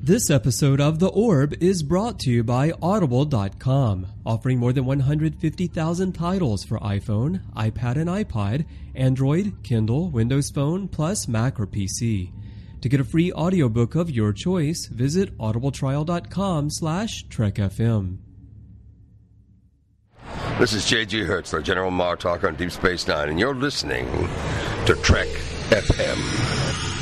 This episode of The Orb is brought to you by Audible.com, offering more than 150,000 titles for iPhone, iPad and iPod, Android, Kindle, Windows Phone, plus Mac or PC. To get a free audiobook of your choice, visit audibletrial.com/TrekFM. This is J.G. Hertzler, General Martok on Deep Space Nine, and you're listening to Trek FM.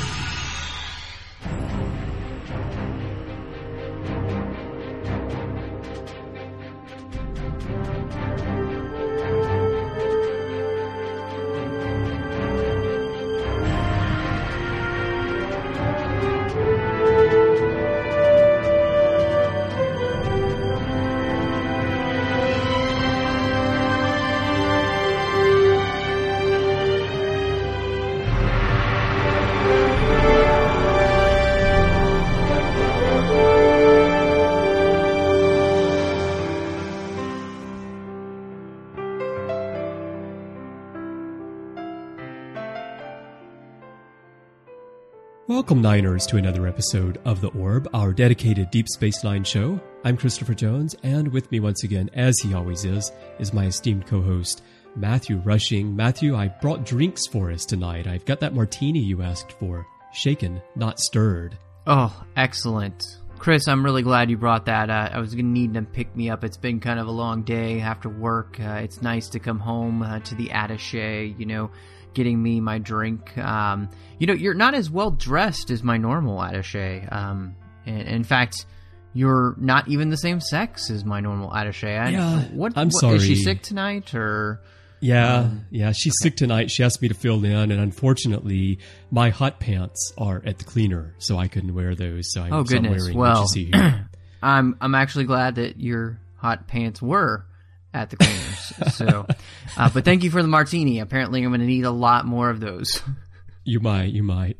Welcome, Niners, to another episode of The Orb, our dedicated Deep Space Nine show. I'm Christopher Jones, and with me once again, as he always is my esteemed co-host, Matthew Rushing. Matthew, I brought drinks for us tonight. I've got that martini you asked for. Shaken, not stirred. Oh, excellent. Chris, I'm really glad you brought that. I was going to need to pick me up. It's been kind of a long day after work. It's nice to come home to the attaché, getting me my drink. You're not as well dressed as my normal attaché. In fact, you're not even the same sex as my normal attaché. I'm sorry. Is she sick tonight, or? Yeah, she's sick tonight. She asked me to fill in, and unfortunately, my hot pants are at the cleaner, so I couldn't wear those. So I'm wearing what you see here. I'm actually glad that your hot pants were at the cleaners. So, but thank you for the martini. Apparently, I'm going to need a lot more of those. You might.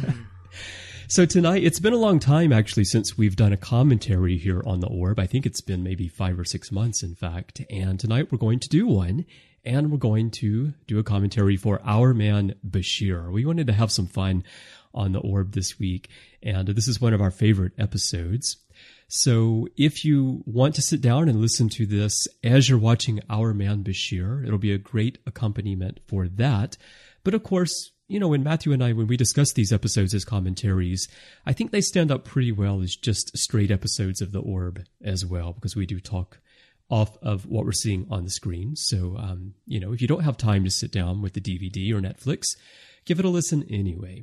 So tonight, it's been a long time, actually, since we've done a commentary here on The Orb. I think it's been maybe 5 or 6 months, in fact. And tonight, we're going to do one. And we're going to do a commentary for our man, Bashir. We wanted to have some fun on The Orb this week. And this is one of our favorite episodes. So if you want to sit down and listen to this as you're watching Our Man Bashir, it'll be a great accompaniment for that. But of course, when Matthew and I, when we discuss these episodes as commentaries, I think they stand up pretty well as just straight episodes of The Orb as well, because we do talk off of what we're seeing on the screen. So, if you don't have time to sit down with the DVD or Netflix, give it a listen anyway.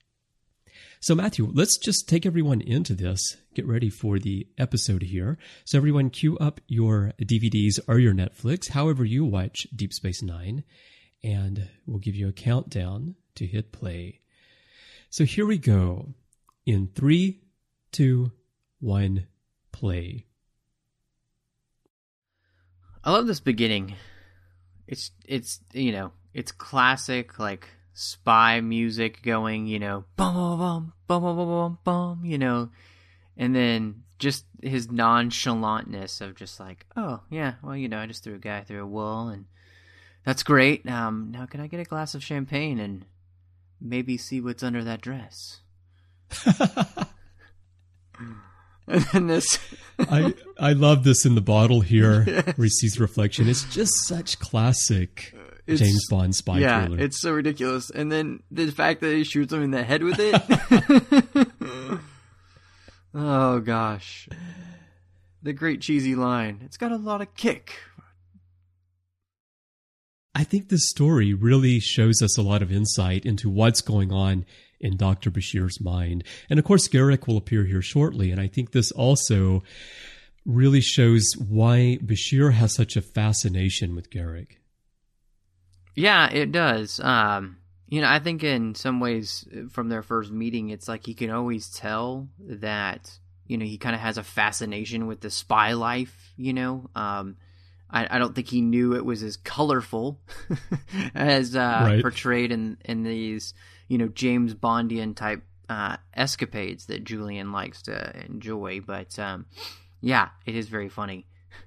So Matthew, let's just take everyone into this. Get ready for the episode here. So everyone cue up your DVDs or your Netflix, however you watch Deep Space Nine, and we'll give you a countdown to hit play. So here we go. In 3, 2, 1, play. I love this beginning. It's classic, like, spy music going, bum, bum, bum, bum, bum, bum, bum, and then just his nonchalantness of just like, oh, yeah, well, I just threw a guy through a wall, and that's great. Now can I get a glass of champagne and maybe see what's under that dress? And then this... I love this in the bottle here, yes. Where he sees reflection. It's just such classic James Bond spy thriller. Yeah, it's so ridiculous. And then the fact that he shoots him in the head with it. Oh, gosh. The great cheesy line. It's got a lot of kick. I think this story really shows us a lot of insight into what's going on in Dr. Bashir's mind. And of course, Garak will appear here shortly. And I think this also really shows why Bashir has such a fascination with Garak. Yeah, it does. I think in some ways from their first meeting, it's like he can always tell that, he kind of has a fascination with the spy life, I don't think he knew it was as colorful as portrayed in these, James Bondian type escapades that Julian likes to enjoy. But yeah, it is very funny.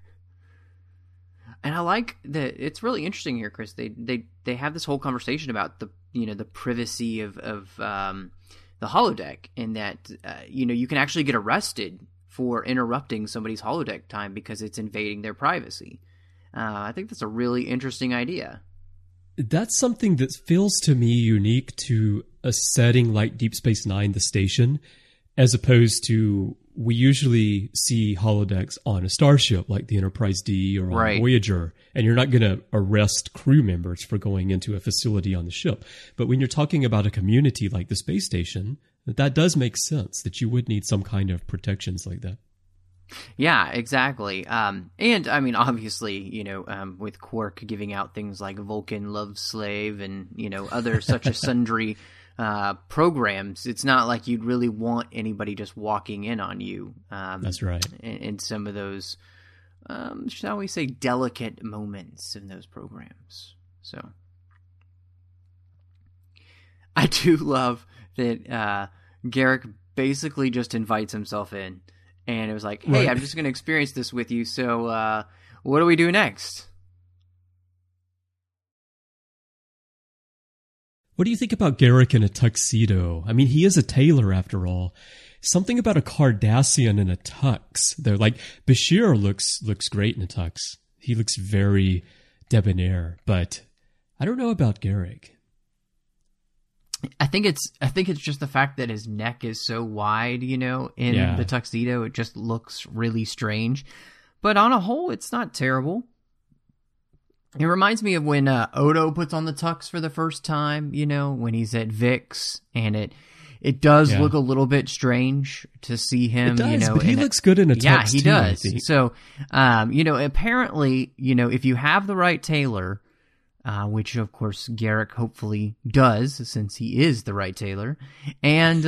And I like that it's really interesting here, Chris. They have this whole conversation about the privacy of the holodeck, and that you can actually get arrested for interrupting somebody's holodeck time because it's invading their privacy. I think that's a really interesting idea. That's something that feels to me unique to a setting like Deep Space Nine, the station, as opposed to we usually see holodecks on a starship like the Enterprise D or on Voyager, and you're not going to arrest crew members for going into a facility on the ship. But when you're talking about a community like the space station, that does make sense that you would need some kind of protections like that. Yeah, exactly. And I mean, obviously, with Quark giving out things like Vulcan Love Slave and, other such a sundry programs, it's not like you'd really want anybody just walking in on you. That's right. In some of those, shall we say, delicate moments in those programs. So I do love that Garak basically just invites himself in. And it was like, hey, I'm just going to experience this with you, so what do we do next? What do you think about Garak in a tuxedo? I mean, he is a tailor after all. Something about a Cardassian in a tux, though. Like, Bashir looks great in a tux. He looks very debonair, but I don't know about Garak. I think it's just the fact that his neck is so wide, in the tuxedo. It just looks really strange. But on a whole, it's not terrible. It reminds me of when Odo puts on the tux for the first time, when he's at Vix, and it does look a little bit strange to see him. It does, but he looks good in a tux. Yeah, he too, does. I think. So, apparently, if you have the right tailor, which of course Garak hopefully does, since he is the right tailor, and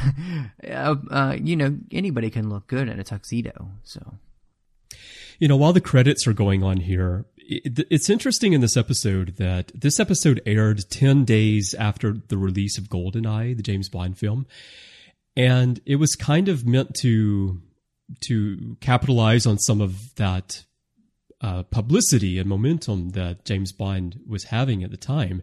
anybody can look good in a tuxedo. So, while the credits are going on here, it's interesting in this episode that this episode aired 10 days after the release of GoldenEye, the James Bond film, and it was kind of meant to capitalize on some of that publicity and momentum that James Bond was having at the time.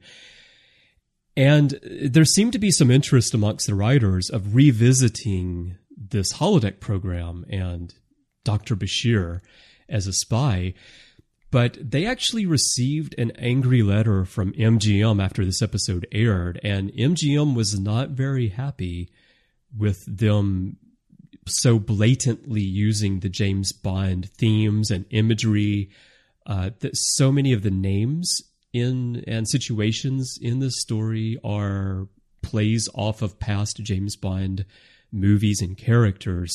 And there seemed to be some interest amongst the writers of revisiting this holodeck program and Dr. Bashir as a spy. But they actually received an angry letter from MGM after this episode aired, and MGM was not very happy with them so blatantly using the James Bond themes and imagery. That so many of the names and situations in this story are plays off of past James Bond movies and characters.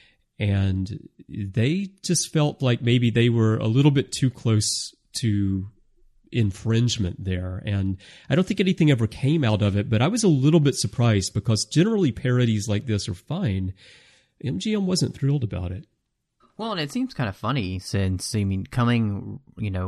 And they just felt like maybe they were a little bit too close to infringement there. And I don't think anything ever came out of it, but I was a little bit surprised because generally parodies like this are fine. MGM wasn't thrilled about it. Well, and it seems kind of funny since, coming,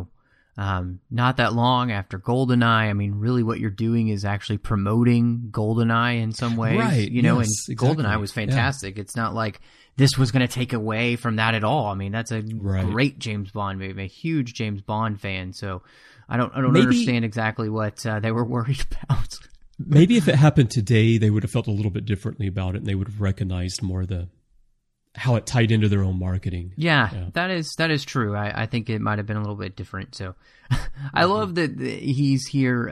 not that long after GoldenEye, really what you're doing is actually promoting GoldenEye in some ways, right? And exactly. GoldenEye was fantastic. Yeah. It's not like this was going to take away from that at all. That's a great James Bond movie. I'm a huge James Bond fan, so I don't understand exactly what they were worried about. Maybe if it happened today, they would have felt a little bit differently about it, and they would have recognized more how it tied into their own marketing. Yeah. That is true. I think it might have been a little bit different. So I love that he's here,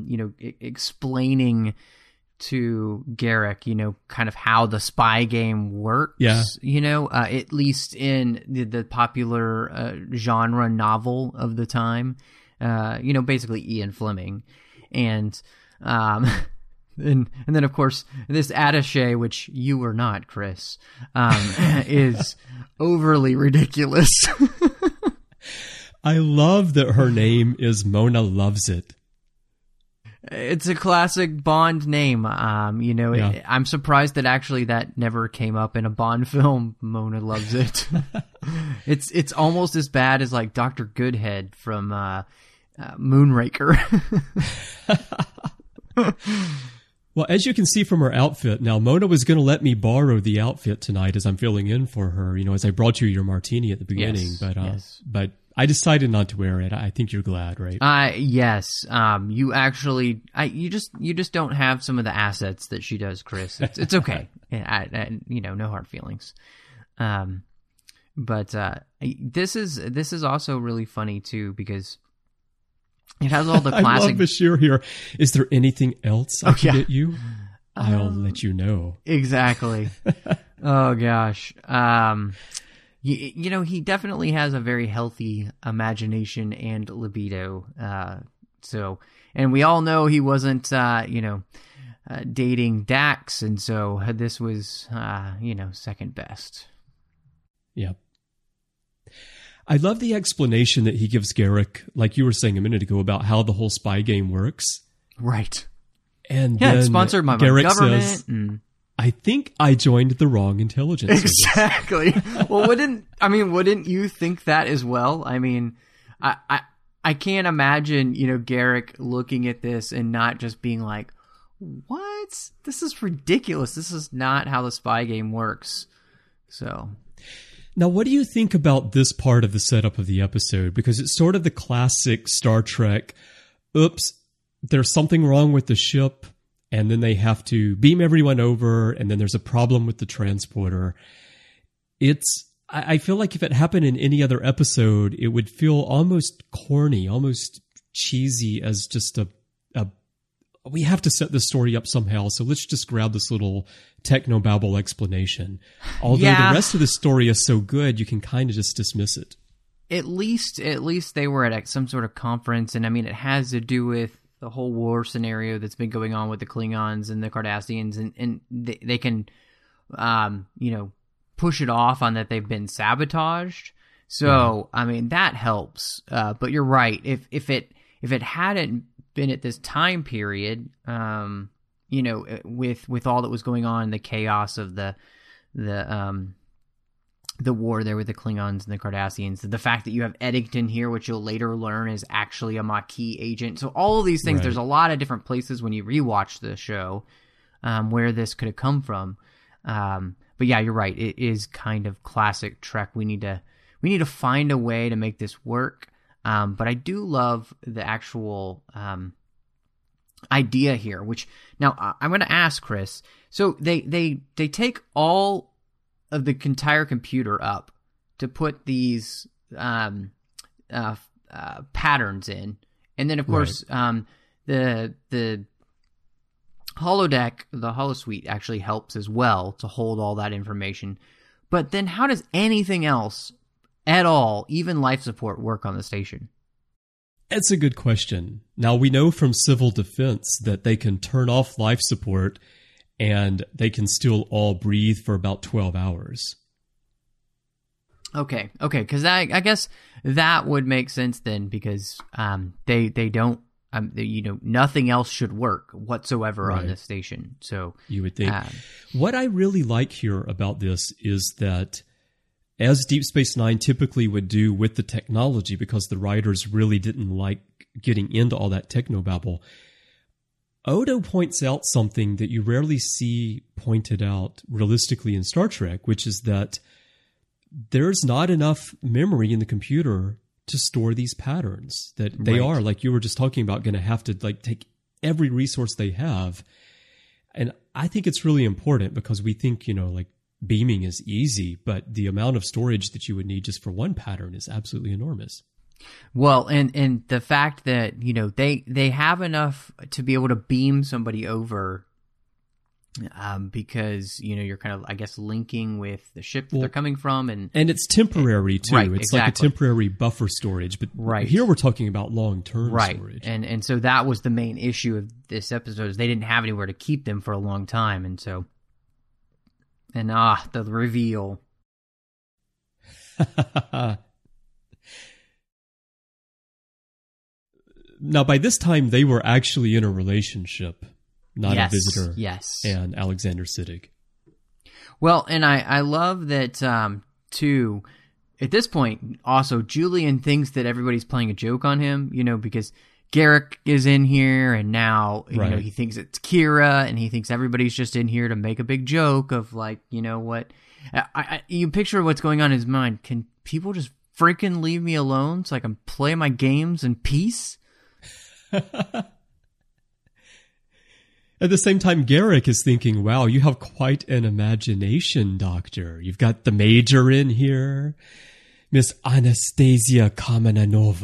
explaining to Garak, kind of how the spy game works. Yeah. At least in the popular genre novel of the time. Basically Ian Fleming, and then of course this attaché, which you were not, Chris, is overly ridiculous. I love that her name is Mona Loves It. It's a classic Bond name. I'm surprised that actually that never came up in a Bond film. Mona Loves It. It's almost as bad as like Dr. Goodhead from Moonraker. Well, as you can see from her outfit, now Mona was going to let me borrow the outfit tonight as I'm filling in for her, as I brought you your martini at the beginning. Yes, but I decided not to wear it. I think you're glad, right? Yes. You actually, you just don't have some of the assets that she does, Chris. It's okay. No hard feelings. But this is also really funny too, because it has all the classic. I love Bashir here. Is there anything else I can get you? I'll let you know. Exactly. Oh gosh. He definitely has a very healthy imagination and libido. And we all know he wasn't, dating Dax, and so this was, second best. Yep. I love the explanation that he gives Garak, like you were saying a minute ago, about how the whole spy game works. Right. And yeah, then it's sponsored by Garak my government. says, I think I joined the wrong intelligence. Exactly. Well, wouldn't you think that as well? I mean, I can't imagine, Garak looking at this and not just being like, what? This is ridiculous. This is not how the spy game works. So... Now, what do you think about this part of the setup of the episode? Because it's sort of the classic Star Trek, oops, there's something wrong with the ship, and then they have to beam everyone over, and then there's a problem with the transporter. I feel like if it happened in any other episode, it would feel almost corny, almost cheesy as just we have to set this story up somehow, so let's just grab this little technobabble explanation. Although the rest of the story is so good, you can kind of just dismiss it. At least they were at some sort of conference, and I mean, it has to do with the whole war scenario that's been going on with the Klingons and the Cardassians, and they can, push it off on that they've been sabotaged. So, I mean, that helps. But you're right. If it hadn't been at this time period, with all that was going on, the chaos of the war there with the Klingons and the Cardassians, the fact that you have Eddington here, which you'll later learn is actually a Maquis agent. So all of these things, There's a lot of different places when you rewatch the show where this could have come from. But yeah, you're right. It is kind of classic Trek. We need to find a way to make this work. But I do love the actual idea here, which now I'm going to ask Chris. So they take all of the entire computer up to put these patterns in, and then of course the holodeck, the holosuite actually helps as well to hold all that information. But then how does anything else at all, even life support, work on the station? It's a good question. Now, we know from civil defense that they can turn off life support and they can still all breathe for about 12 hours. Okay, because I guess that would make sense then, because they don't, nothing else should work whatsoever on this station. So you would think. What I really like here about this is that, as Deep Space Nine typically would do with the technology, because the writers really didn't like getting into all that technobabble, Odo points out something that you rarely see pointed out realistically in Star Trek, which is that there's not enough memory in the computer to store these patterns, that they are, like you were just talking about, going to have to take every resource they have. And I think it's really important, because we think, beaming is easy, but the amount of storage that you would need just for one pattern is absolutely enormous. Well, and the fact that, they have enough to be able to beam somebody over, because, you're kind of, I guess, linking with the ship that they're coming from. And it's temporary, too. Right, it's like a temporary buffer storage. But here we're talking about long-term storage. And so that was the main issue of this episode, is they didn't have anywhere to keep them for a long time. And so... And the reveal. Now, by this time, they were actually in a relationship, not a visitor. Yes. And Alexander Siddig. Well, and I love that, too, at this point, also, Julian thinks that everybody's playing a joke on him, because Garak is in here, and now he thinks it's Kira, and he thinks everybody's just in here to make a big joke of, what you picture what's going on in his mind. Can people just freaking leave me alone so I can play my games in peace? At the same time, Garrick is thinking, wow, you have quite an imagination, Doctor. You've got the Major in here, Miss Anastasia Kamenanova.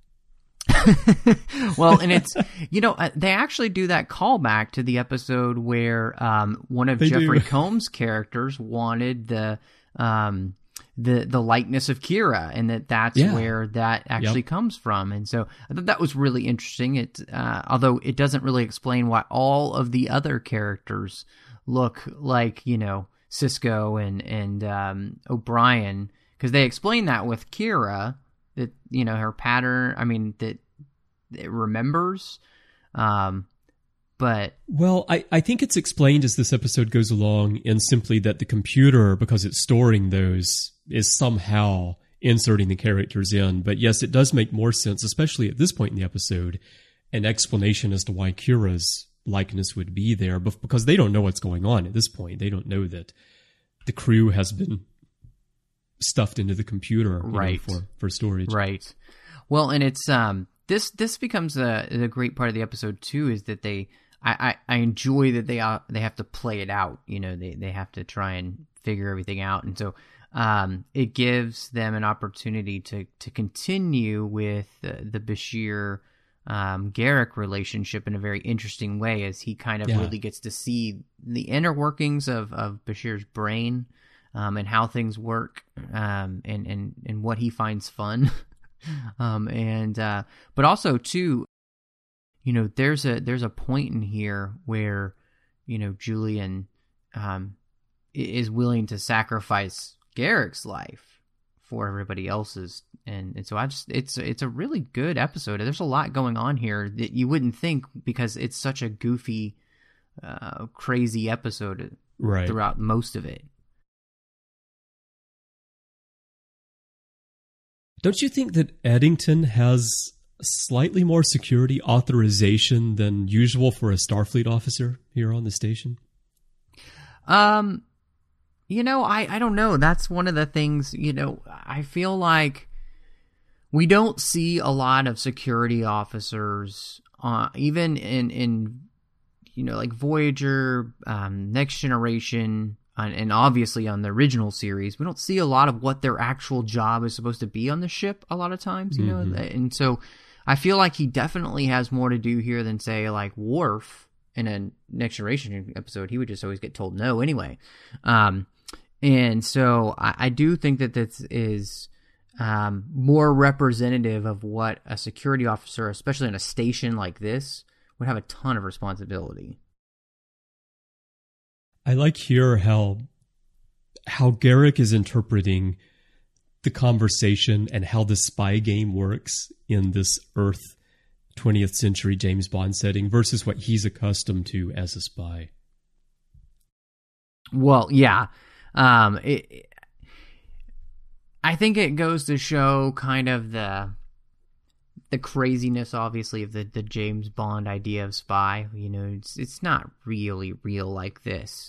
Well, and it's, they actually do that callback to the episode where one of Jeffrey Combs' characters wanted the likeness of Kira, and that's where that actually comes from. And so I thought that was really interesting. It although it doesn't really explain why all of the other characters look like, Cisco and O'Brien, because they explain that with Kira, that, her pattern, that it remembers. But well, I think it's explained as this episode goes along, and simply that the computer, because it's storing those, is somehow inserting the characters in. But yes, it does make more sense, especially at this point in the episode, an explanation as to why Kira's likeness would be there, because they don't know what's going on at this point. They don't know that the crew has been stuffed into the computer, right, for storage. Right. Well, and it's this becomes a great part of the episode too, is that I enjoy that they have to play it out. They have to try and figure everything out, and so it gives them an opportunity to continue with the Bashir Garrick relationship in a very interesting way, as he kind of really gets to see the inner workings of Bashir's brain, and how things work, and what he finds fun. But also too, there's a point in here where, Julian, is willing to sacrifice Garrick's life for everybody else's. And so it's a really good episode. There's a lot going on here that you wouldn't think, because it's such a goofy, crazy episode throughout most of it. Don't you think that Eddington has slightly more security authorization than usual for a Starfleet officer here on the station? I don't know. That's one of the things, I feel like we don't see a lot of security officers, even in like Voyager, Next Generation, and obviously on the original series, we don't see a lot of what their actual job is supposed to be on the ship a lot of times, and so I feel like he definitely has more to do here than, say, like Worf in a Next Generation episode. He would just always get told no anyway. And so I do think that this is more representative of what a security officer, especially on a station like this, would have a ton of responsibility. I like here how Garrick is interpreting the conversation and how the spy game works in this Earth 20th century James Bond setting versus what he's accustomed to as a spy. Well, yeah. I think it goes to show kind of the craziness, obviously, of the James Bond idea of spy. It's not really real like this,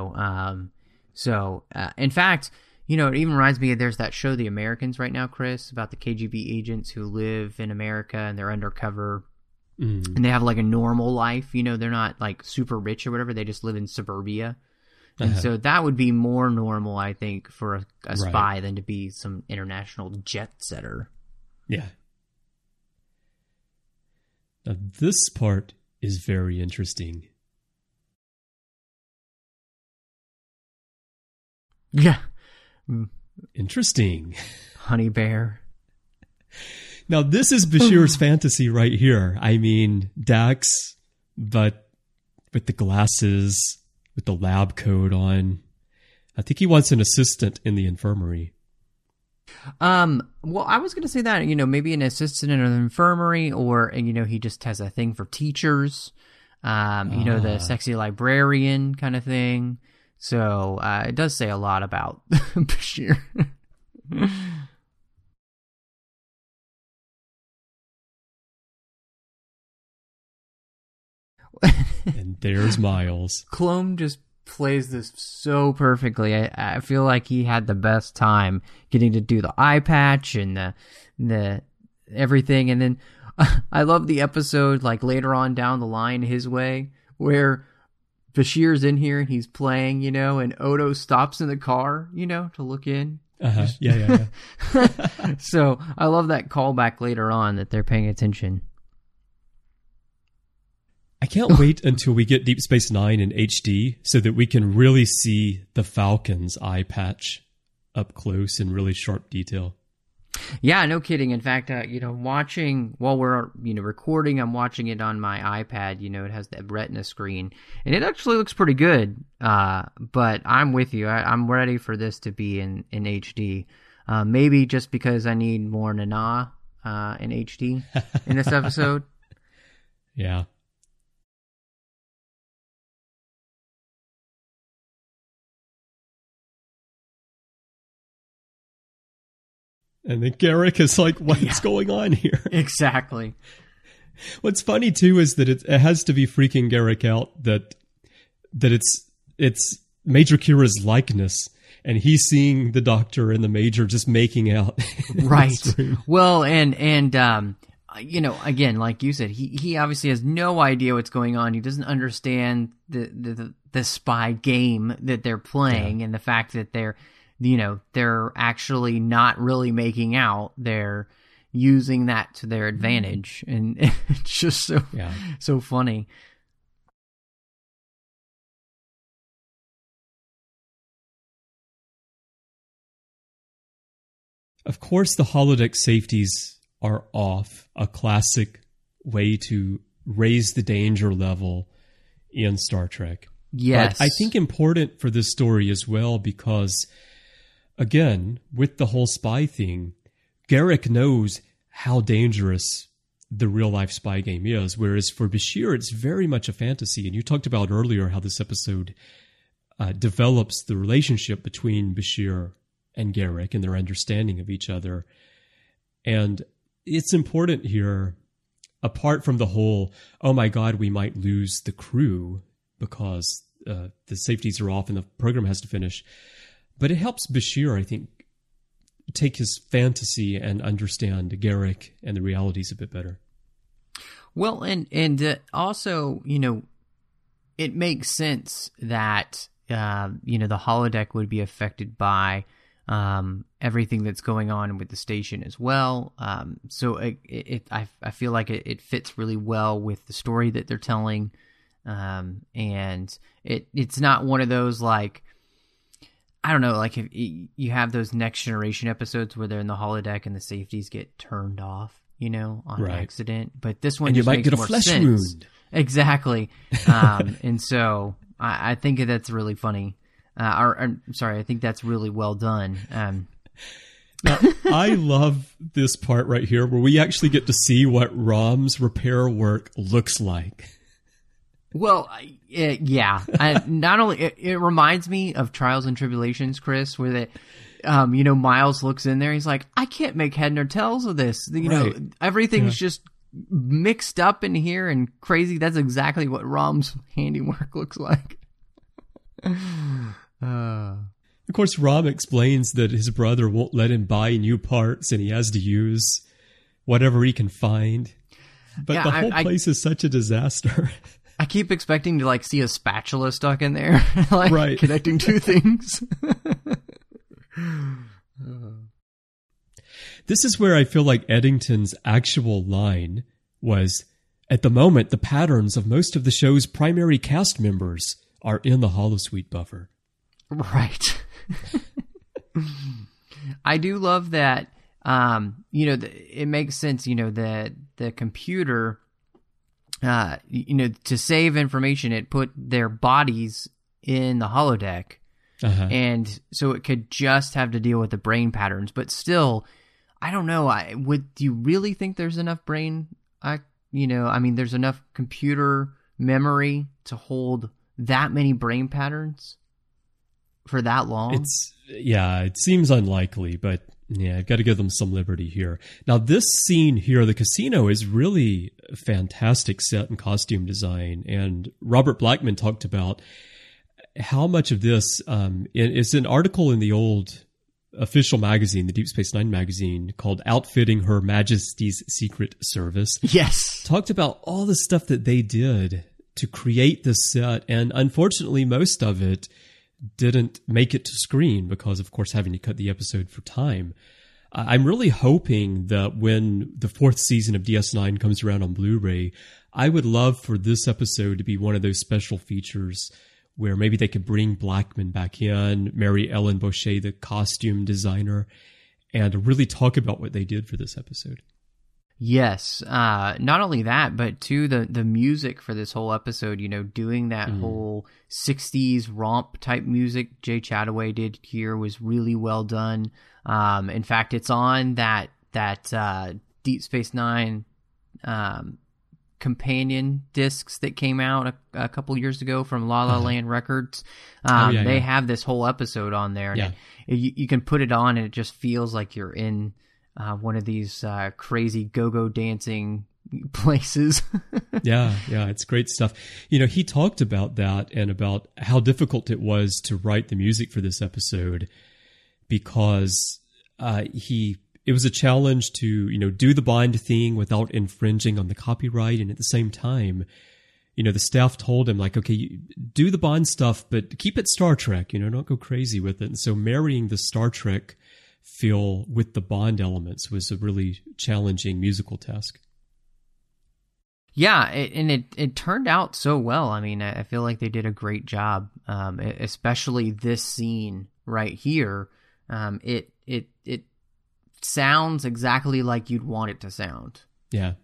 So, in fact, it even reminds me of, there's that show, The Americans, right now, Chris, about the KGB agents who live in America and they're undercover, and they have like a normal life. They're not like super rich or whatever. They just live in suburbia. And so that would be more normal, I think, for a spy than to be some international jet setter. Yeah. Now, this part is very interesting. Yeah. Interesting. Honey bear. Now, this is Bashir's fantasy right here. I mean, Dax, but with the glasses, with the lab coat on. I think he wants an assistant in the infirmary. Well, I was going to say that, maybe an assistant in an infirmary, or, he just has a thing for teachers, the sexy librarian kind of thing. So, it does say a lot about Bashir. And there's Miles. Clone just plays this so perfectly. I feel like he had the best time getting to do the eye patch and the everything. And then I love the episode, like later on down the line his way, where Bashir's in here and he's playing, and Odo stops in the car, to look in. Yeah. So I love that callback later on that they're paying attention. I can't wait until we get Deep Space Nine in HD so that we can really see the Falcon's eye patch up close in really sharp detail. Yeah, no kidding. In fact, watching while we're recording, I'm watching it on my iPad. It has the Retina screen, and it actually looks pretty good. But I'm with you. I'm ready for this to be in HD. Maybe just because I need more Nana in HD in this episode. Yeah. And then Garak is like, what's going on here? Exactly. What's funny, too, is that it has to be freaking Garak out that it's Major Kira's likeness, and he's seeing the Doctor and the Major just making out. Right. Well, and again, like you said, he obviously has no idea what's going on. He doesn't understand the spy game that they're playing, and the fact that they're actually not really making out. They're using that to their advantage. And it's just so funny. Of course, the holodeck safeties are off, a classic way to raise the danger level in Star Trek. Yes. But I think important for this story as well because, again, with the whole spy thing, Garak knows how dangerous the real-life spy game is, whereas for Bashir, it's very much a fantasy. And you talked about earlier how this episode develops the relationship between Bashir and Garak and their understanding of each other. And it's important here, apart from the whole, oh my God, we might lose the crew because the safeties are off and the program has to finish. But it helps Bashir, I think, take his fantasy and understand Garak and the realities a bit better. Well, and also, it makes sense that, the holodeck would be affected by everything that's going on with the station as well. So I feel like it fits really well with the story that they're telling. And it's not one of those, like, I don't know, like if you have those Next Generation episodes where they're in the holodeck and the safeties get turned off, on accident. But this one, and just you might makes get a more flesh sense. Wound. Exactly. And so I think that's really funny. I think that's really well done. Now, I love this part right here where we actually get to see what Rom's repair work looks like. Well, yeah. Not only it reminds me of Trials and Tribulations, Chris, where Miles looks in there. He's like, I can't make head nor tails of this. Everything's just mixed up in here and crazy. That's exactly what Rom's handiwork looks like. Of course, Rom explains that his brother won't let him buy new parts and he has to use whatever he can find. But the whole place is such a disaster. I keep expecting to see a spatula stuck in there, connecting two things. This is where I feel like Eddington's actual line was, at the moment, the patterns of most of the show's primary cast members are in the holosuite buffer. Right. I do love that, it makes sense, that the computer, to save information, it put their bodies in the holodeck. Uh-huh. And so it could just have to deal with the brain patterns. But still, I don't know. Do you really think there's enough brain? There's enough computer memory to hold that many brain patterns for that long? It seems unlikely, but yeah, I've got to give them some liberty here. Now, this scene here, the casino, is really fantastic set and costume design. And Robert Blackman talked about how much of this is an article in the old official magazine, the Deep Space Nine magazine, called Outfitting Her Majesty's Secret Service. Yes. Talked about all the stuff that they did to create this set, and unfortunately most of it didn't make it to screen because, of course, having to cut the episode for time. I'm really hoping that when the 4th season of DS9 comes around on Blu-ray, I would love for this episode to be one of those special features where maybe they could bring Blackman back in, Mary Ellen Boucher, the costume designer, and really talk about what they did for this episode. Yes. Not only that, but too, the music for this whole episode, you know, doing that whole 60s romp type music Jay Chataway did here was really well done. In fact, it's on that Deep Space Nine companion discs that came out a couple years ago from La La Land Records. They have this whole episode on there. Yeah. And you can put it on and it just feels like you're in one of these crazy go-go dancing places. Yeah, it's great stuff. You know, he talked about that and about how difficult it was to write the music for this episode because it was a challenge to, you know, do the Bond thing without infringing on the copyright. And at the same time, you know, the staff told him, like, okay, you do the Bond stuff, but keep it Star Trek, you know, don't go crazy with it. And so marrying the Star Trek feel with the Bond elements was a really challenging musical task. Yeah, it turned out so well. I mean, I feel like they did a great job, especially this scene right here. It sounds exactly like you'd want it to sound. Yeah.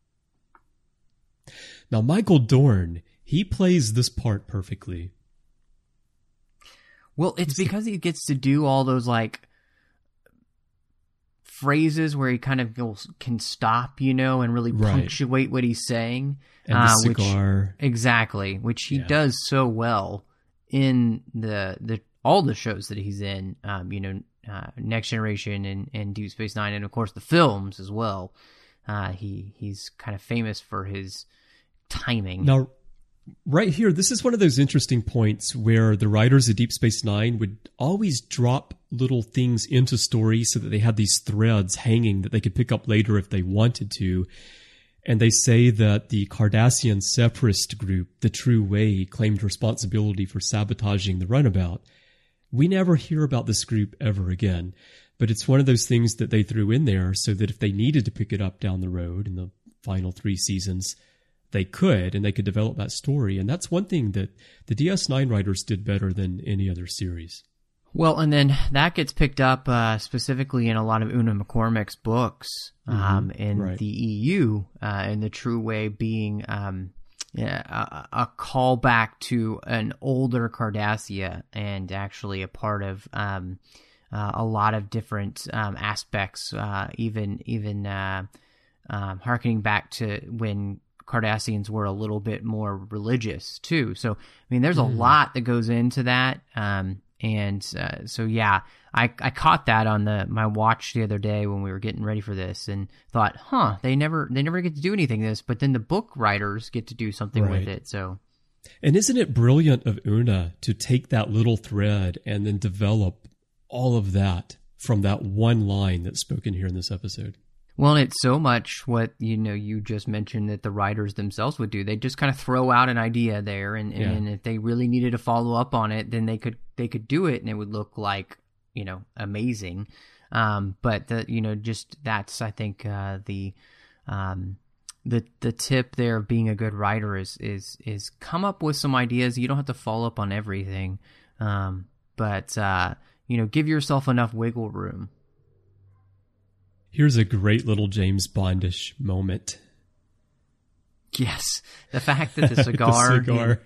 Now, Michael Dorn, he plays this part perfectly. Well, it's because he gets to do all those, like, phrases where he kind of can stop, you know, and really punctuate what he's saying. And the cigar. Exactly, which he does so well in the all the shows that he's in, you know, Next Generation and Deep Space Nine, and of course the films as well. He's kind of famous for his timing. Now, right here, this is one of those interesting points where the writers of Deep Space Nine would always drop little things into stories so that they had these threads hanging that they could pick up later if they wanted to. And they say that the Cardassian separatist group, the True Way, claimed responsibility for sabotaging the runabout. We never hear about this group ever again, but it's one of those things that they threw in there so that if they needed to pick it up down the road in the final 3 seasons, they could, and they could develop that story. And that's one thing that the DS9 writers did better than any other series. Well, and then that gets picked up specifically in a lot of Una McCormack's books in the EU, and the True Way being a callback to an older Cardassia, and actually a part of a lot of different aspects, even harkening back to when Cardassians were a little bit more religious too. So, I mean, there's a lot that goes into that. So yeah, I caught that on my watch the other day when we were getting ready for this, and thought, they never get to do anything this, but then the book writers get to do something with it. So, and isn't it brilliant of Una to take that little thread and then develop all of that from that one line that's spoken here in this episode? Well, and it's so much what, you know, you just mentioned that the writers themselves would do. They just kind of throw out an idea there, and if they really needed to follow up on it, then they could do it, and it would look like, you know, amazing. But just that's, I think, the tip there of being a good writer is come up with some ideas. You don't have to follow up on everything, but give yourself enough wiggle room. Here's a great little James Bondish moment. Yes, the fact that the cigar,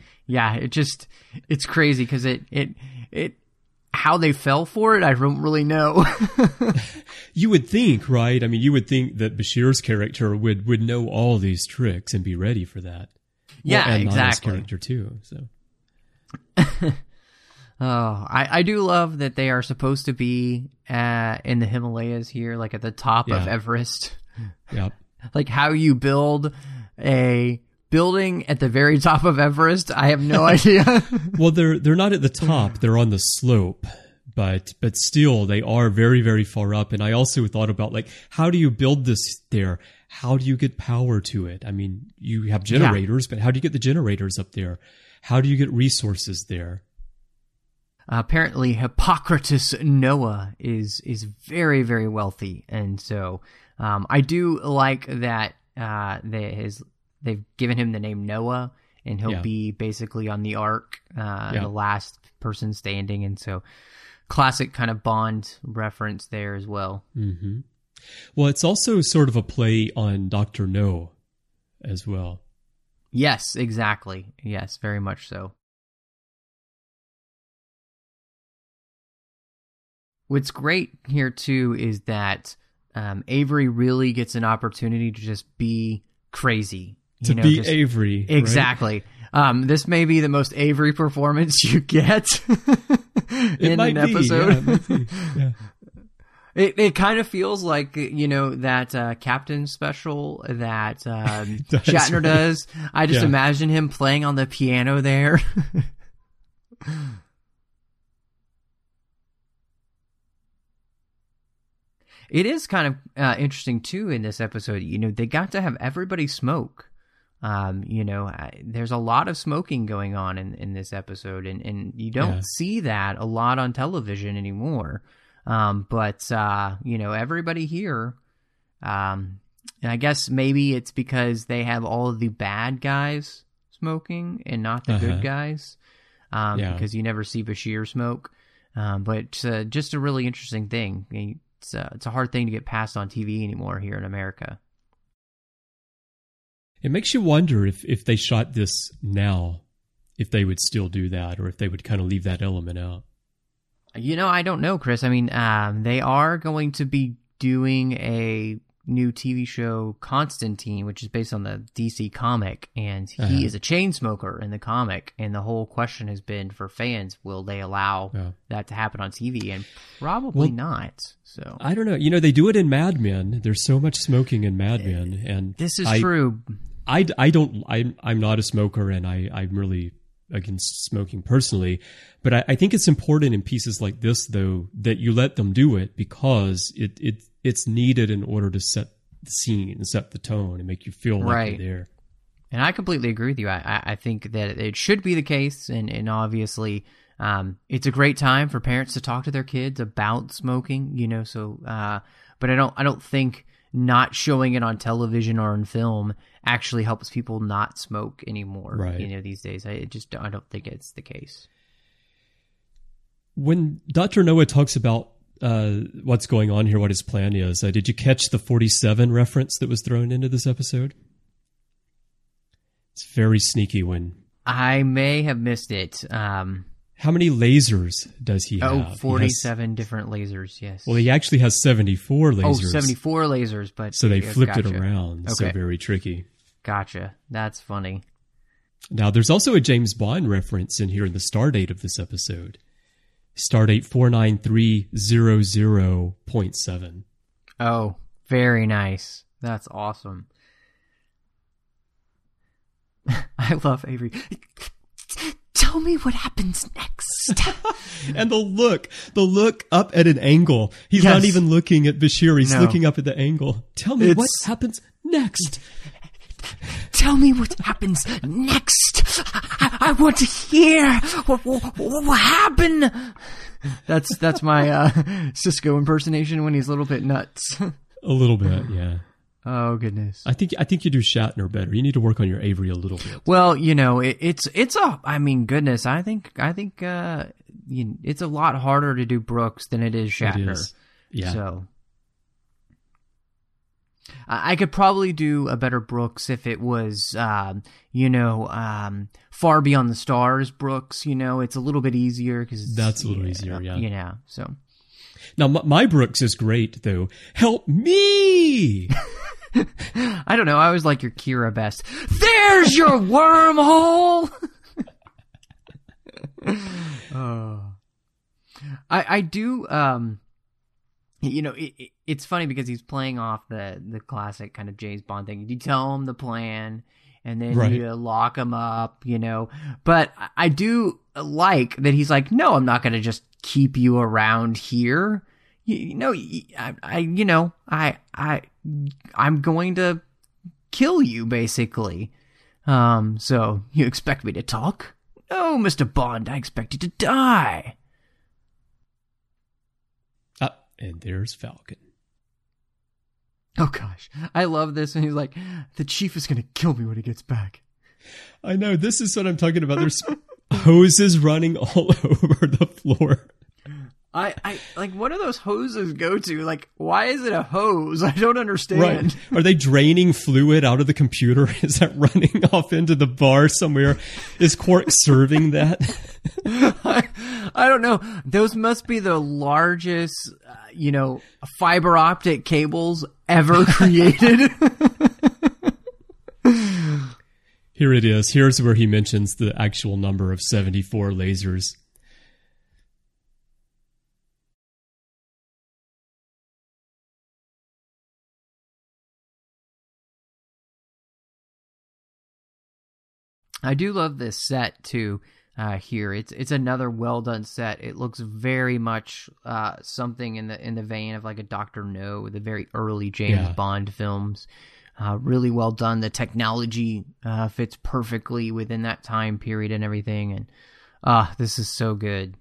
it's crazy because it how they fell for it, I don't really know. You would think, right? I mean, you would think that Bashir's character would know all these tricks and be ready for that. Yeah, and exactly. Nana's character too. So. Oh, I do love that they are supposed to be in the Himalayas here, like at the top of Everest. Yep. Like how you build a building at the very top of Everest? I have no idea. Well, they're not at the top; they're on the slope. But still, they are very, very far up. And I also thought about, like, how do you build this there? How do you get power to it? I mean, you have generators, but how do you get the generators up there? How do you get resources there? Apparently, Hippocrates Noah is very, very wealthy, and so I do like that they've given him the name Noah, and he'll be basically on the ark, the last person standing, and so classic kind of Bond reference there as well. Mm-hmm. Well, it's also sort of a play on Dr. No as well. Yes, exactly. Yes, very much so. What's great here, too, is that Avery really gets an opportunity to just be crazy. Avery. Exactly. Right? This may be the most Avery performance you get in an episode. Yeah. It kind of feels like, that Captain special that Shatner does. I just imagine him playing on the piano there. It is kind of interesting, too, in this episode. They got to have everybody smoke. There's a lot of smoking going on in this episode, and you don't see that a lot on television anymore. But everybody here, I guess maybe it's because they have all of the bad guys smoking and not the good guys, because you never see Bashir smoke. But just a really interesting thing. I mean, it's a hard thing to get past on TV anymore here in America. It makes you wonder if they shot this now, if they would still do that, or if they would kind of leave that element out. I don't know, Chris. I mean, they are going to be doing a new TV show, Constantine, which is based on the DC comic, and he is a chain smoker in the comic, and the whole question has been for fans, will they allow that to happen on TV? And probably not. So I don't know. They do it in Mad Men. There's so much smoking in Mad Men, and this is true. I'm not a smoker, and I'm really against smoking personally, but I think it's important in pieces like this, though, that you let them do it, because it's needed in order to set the scene and set the tone and make you feel like you're there. And I completely agree with you. I think that it should be the case, and obviously it's a great time for parents to talk to their kids about smoking, but I don't think not showing it on television or in film actually helps people not smoke anymore. These days. I don't think it's the case. When Dr. Noah talks about what's going on here, what his plan is, did you catch the 47 reference that was thrown into this episode? It's very sneaky one. I may have missed it. How many lasers does he have? Oh, 47 different lasers, yes. Well, he actually has 74 lasers. Oh, 74 lasers, but... So they flipped it around, so very tricky. Gotcha. That's funny. Now, there's also a James Bond reference in here in the stardate of this episode. Stardate 49300.7. Oh, very nice. That's awesome. I love Avery. Tell me what happens next. And the look up at an angle. He's not even looking at Bashir. He's looking up at the angle. Tell me what happens next. Tell me what happens next. I want to hear what happened. That's my Cisco impersonation when he's a little bit nuts. A little bit, yeah. Oh goodness! I think you do Shatner better. You need to work on your Avery a little bit. Well, it's a. I mean, goodness, I think it's a lot harder to do Brooks than it is Shatner. It is. Yeah. So I could probably do a better Brooks if it was, Far Beyond the Stars Brooks. It's a little bit easier because that's a little easier. Yeah. So now my Brooks is great though. Help me. I don't know. I always like your Kira best. There's your wormhole. I do. It's funny because he's playing off the classic kind of James Bond thing. You tell him the plan, and then Right. you lock him up, But I do like that he's like, no, I'm not going to just keep you around here. I'm going to kill you, basically. So you expect me to talk? No, Mr. Bond, I expect you to die. And there's Falcon. Oh gosh, I love this. And he's like, the chief is going to kill me when he gets back. I know, this is what I'm talking about. There's hoses running all over the floor. I like, what do those hoses go to? Like, why is it a hose? I don't understand. Right. Are they draining fluid out of the computer? Is that running off into the bar somewhere? Is Quark serving that? I don't know. Those must be the largest, fiber optic cables ever created. Here it is. Here's where he mentions the actual number of 74 lasers. I do love this set too. Here, it's another well done set. It looks very much something in the vein of like a Dr. No, the very early James Bond films. Really well done. The technology fits perfectly within that time period and everything. And this is so good.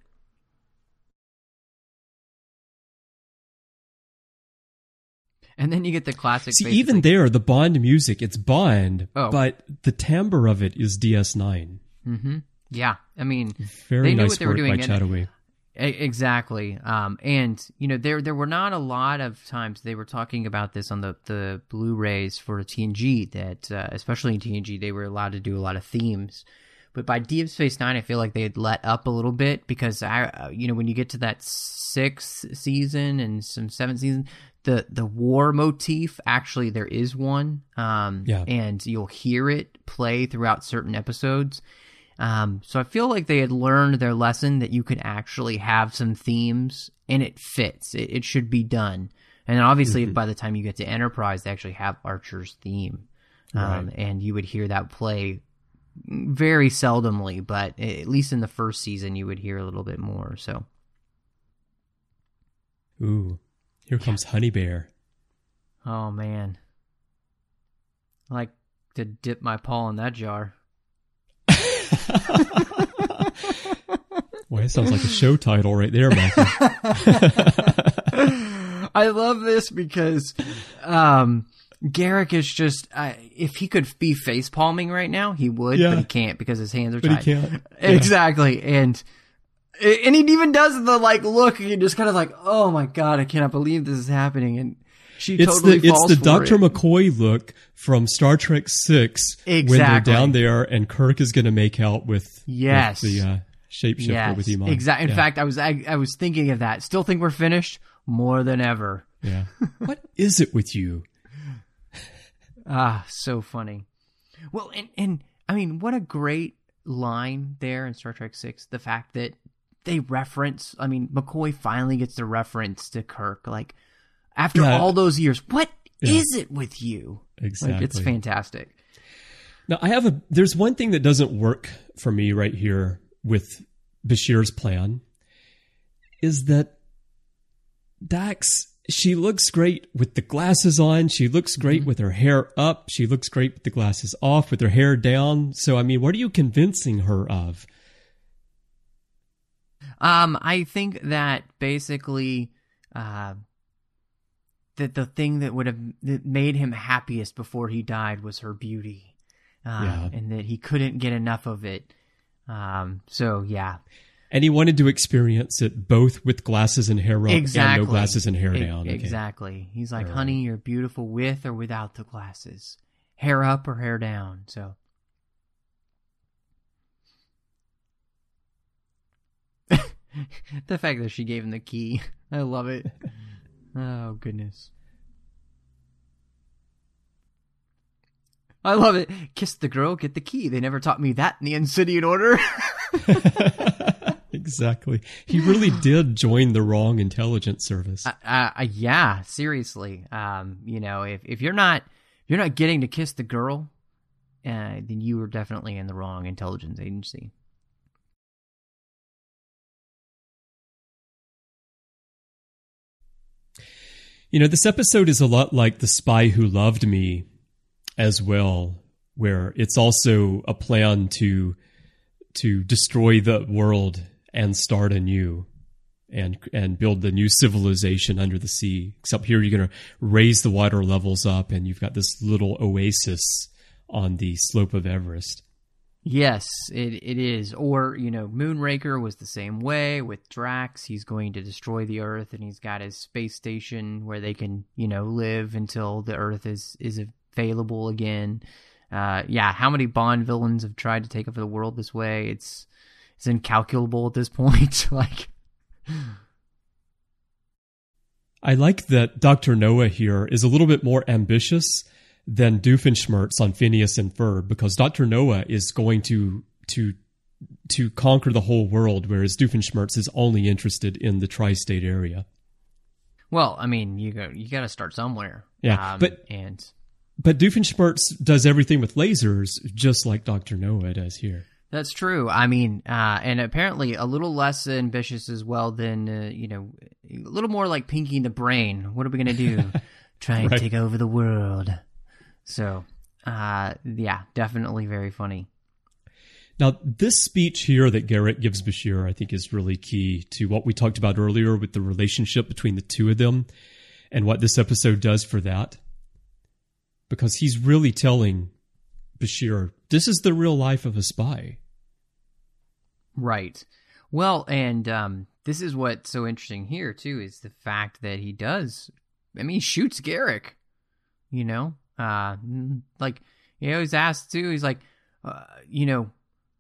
And then you get the classic. See, even there, the Bond music, it's Bond, Oh. but the timbre of it is DS9. Mm-hmm. Yeah, I mean, Very they knew nice what they were work doing. by Chataway. Exactly. And there were not a lot of times they were talking about this on the Blu-rays for TNG that especially in TNG they were allowed to do a lot of themes. But by Deep Space Nine, I feel like they had let up a little bit because when you get to that 6th season and some 7th season, the war motif, actually there is one. And you'll hear it play throughout certain episodes. So I feel like they had learned their lesson that you can actually have some themes and it fits. It should be done. And then obviously by the time you get to Enterprise, they actually have Archer's theme. And you would hear that play very seldomly, but at least in the first season, you would hear a little bit more. So, Ooh, here comes Honey Bear. oh man, I like to dip my paw in that jar. Well, it sounds like a show title right there, Matthew. I love this because Garrick is just if he could be face palming right now, he would, but he can't because his hands are But tied. he can't. Exactly, and he even does the like look, and you're just kind of like, oh my god, I cannot believe this is happening, and she totally falls it's the for Dr. it. McCoy look from Star Trek 6 when they're Exactly. down there and Kirk is going to make out with Yes. the shapeshifter with Iman. Exactly. In Yeah. fact, I was thinking of that. Still think we're finished more than ever. Yeah. What is it with you? So funny. Well, and I mean, what a great line there in Star Trek 6. The fact that they reference, I mean, McCoy finally gets the reference to Kirk. Like, after all those years, what is it with you? Exactly. Like, it's fantastic. Now, there's one thing that doesn't work for me right here with Bashir's plan is that Dax, she looks great with the glasses on. She looks great with her hair up. She looks great with the glasses off, with her hair down. So, I mean, what are you convincing her of? I think that basically, that the thing that made him happiest before he died was her beauty, and that he couldn't get enough of it. So yeah. And he wanted to experience it both with glasses and hair up and no glasses and hair down. Okay. Exactly. He's like, honey, you're beautiful with or without the glasses. Hair up or hair down. So. The fact that she gave him the key. I love it. Oh, goodness. I love it. Kiss the girl, get the key. They never taught me that in the Insidious Order. Exactly. He really did join the wrong intelligence service. Yeah, seriously. If you're not getting to kiss the girl, then you are definitely in the wrong intelligence agency. You know, this episode is a lot like The Spy Who Loved Me as well, where it's also a plan to destroy the world and start anew and build the new civilization under the sea. Except here you're going to raise the water levels up, and you've got this little oasis on the slope of Everest. Yes, it is. Or, Moonraker was the same way with Drax. He's going to destroy the Earth, and he's got his space station where they can, live until the Earth is available again. How many Bond villains have tried to take over the world this way? It's incalculable at this point. I like that Dr. Noah here is a little bit more ambitious than Doofenshmirtz on Phineas and Ferb, because Dr. Noah is going to conquer the whole world, whereas Doofenshmirtz is only interested in the tri-state area. Well, I mean, you got to start somewhere. Yeah, but Doofenshmirtz does everything with lasers, just like Dr. Noah does here. That's true. I mean, and apparently a little less ambitious as well than, a little more like Pinky and the Brain. What are we going to do? Try and take over the world. So, definitely very funny. Now, this speech here that Garak gives Bashir, I think, is really key to what we talked about earlier with the relationship between the two of them and what this episode does for that. Because he's really telling Bashir, this is the real life of a spy. Right. Well, and this is what's so interesting here, too, is the fact that he shoots Garak, he always asks too. He's like, you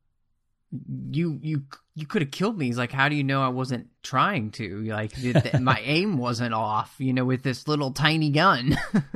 could have killed me. He's like, how do you know I wasn't trying to? Like, my aim wasn't off, with this little tiny gun.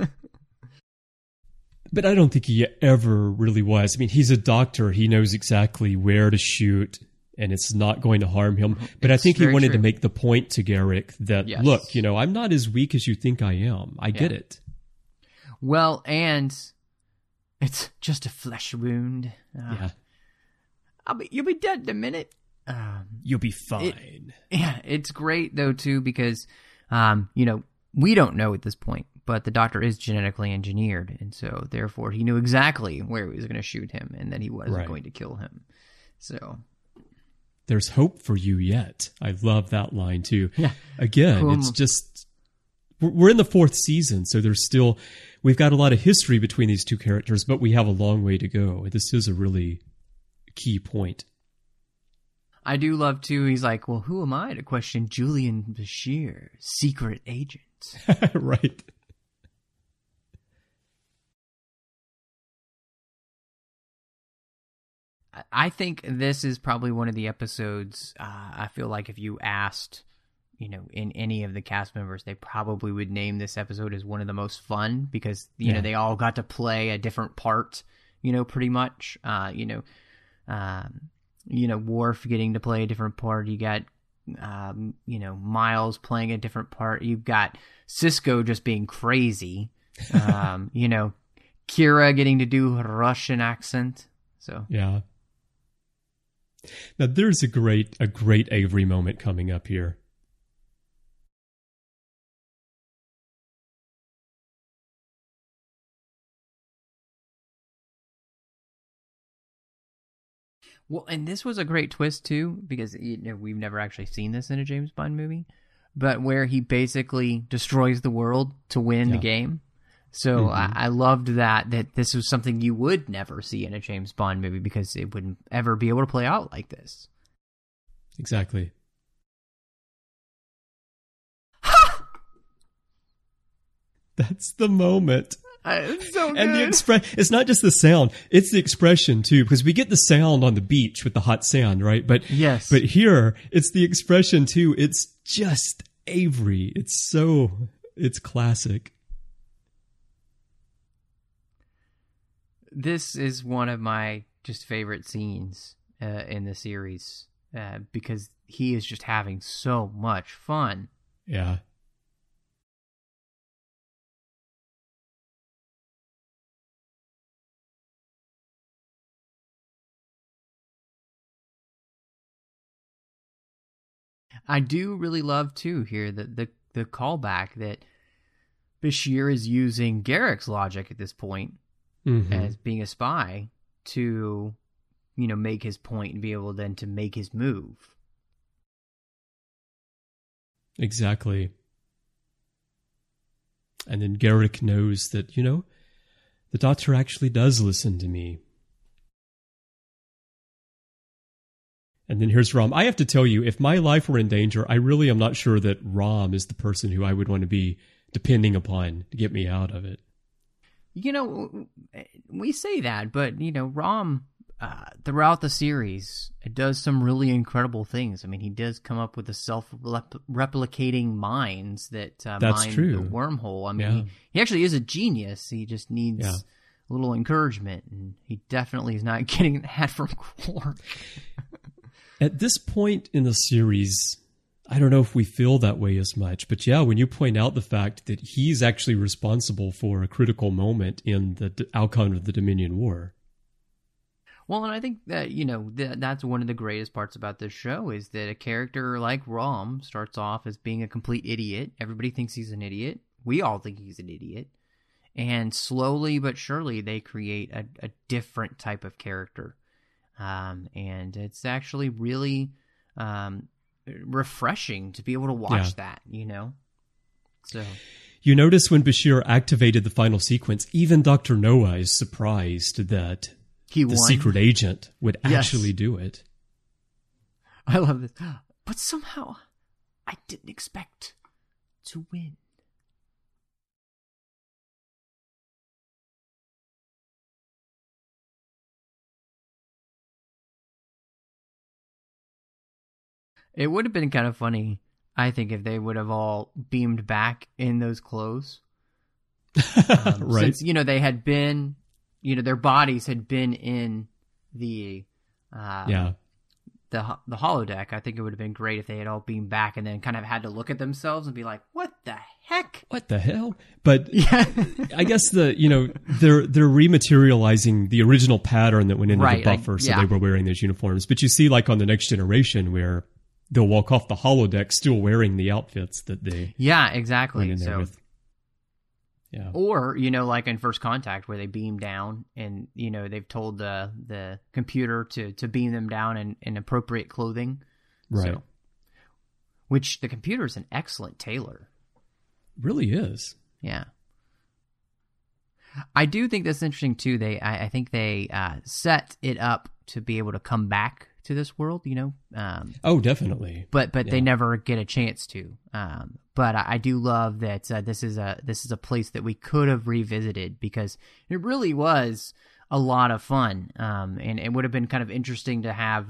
But I don't think he ever really was. I mean, he's a doctor. He knows exactly where to shoot, and it's not going to harm him. But I think he wanted to make the point to Garak that, look, I'm not as weak as you think I am. I get it. Well, and it's just a flesh wound. You'll be dead in a minute. You'll be fine. It's great, though, too, because, we don't know at this point, but the doctor is genetically engineered, and so, therefore, he knew exactly where he was going to shoot him and that he wasn't going to kill him. So, there's hope for you yet. I love that line, too. Yeah. Again, it's just... We're in the 4th season, so we've got a lot of history between these two characters, but we have a long way to go. This is a really key point. I do love, too, he's like, well, who am I to question Julian Bashir, secret agent? Right. I think this is probably one of the episodes, I feel like if you asked... in any of the cast members, they probably would name this episode as one of the most fun because, they all got to play a different part, pretty much. Worf getting to play a different part. You got, Miles playing a different part. You've got Cisco just being crazy. Kira getting to do a Russian accent. So, yeah. Now, there's a great Avery moment coming up here. Well, and this was a great twist, too, because we've never actually seen this in a James Bond movie, but where he basically destroys the world to win the game. So I loved that this was something you would never see in a James Bond movie because it wouldn't ever be able to play out like this. Exactly. That's the moment. It's so good. And it's not just the sound, it's the expression too, because we get the sound on the beach with the hot sand, right? But yes. But here, it's the expression too. It's just Avery. It's classic. This is one of my just favorite scenes in the series because he is just having so much fun. Yeah. I do really love too here the callback that Bashir is using Garrick's logic at this point as being a spy to, make his point and be able then to make his move. Exactly. And then Garrick knows that, the doctor actually does listen to me. And then here's Rom. I have to tell you, if my life were in danger, I really am not sure that Rom is the person who I would want to be depending upon to get me out of it. We say that, but, Rom, throughout the series, it does some really incredible things. I mean, he does come up with the self-replicating minds that That's mine true. the wormhole. I mean, he actually is a genius. He just needs a little encouragement, and he definitely is not getting that from Quark. At this point in the series, I don't know if we feel that way as much, but when you point out the fact that he's actually responsible for a critical moment in the outcome of the Dominion War. Well, and I think that, that's one of the greatest parts about this show is that a character like Rom starts off as being a complete idiot. Everybody thinks he's an idiot. We all think he's an idiot. And slowly but surely they create a different type of character. And it's actually really refreshing to be able to watch that, So you notice when Bashir activated the final sequence, even Dr. Noah is surprised that the secret agent would actually do it. I love this. But somehow I didn't expect to win. It would have been kind of funny, I think, if they would have all beamed back in those clothes. Right. Since, they had been, their bodies had been in the holodeck. I think it would have been great if they had all beamed back and then kind of had to look at themselves and be like, what the heck? What the hell? But I guess they're rematerializing the original pattern that went into the buffer, so they were wearing those uniforms. But you see, like on the Next Generation, where they'll walk off the holodeck still wearing the outfits that they exactly went in there with. Yeah. Or, like in First Contact where they beam down and, they've told the computer to beam them down in appropriate clothing. Right. So, which the computer is an excellent tailor. Really is. Yeah. I do think that's interesting too. I think they set it up to be able to come back to this world, oh, definitely. But they never get a chance to. But I do love that this is a place that we could have revisited because it really was a lot of fun. And it would have been kind of interesting to have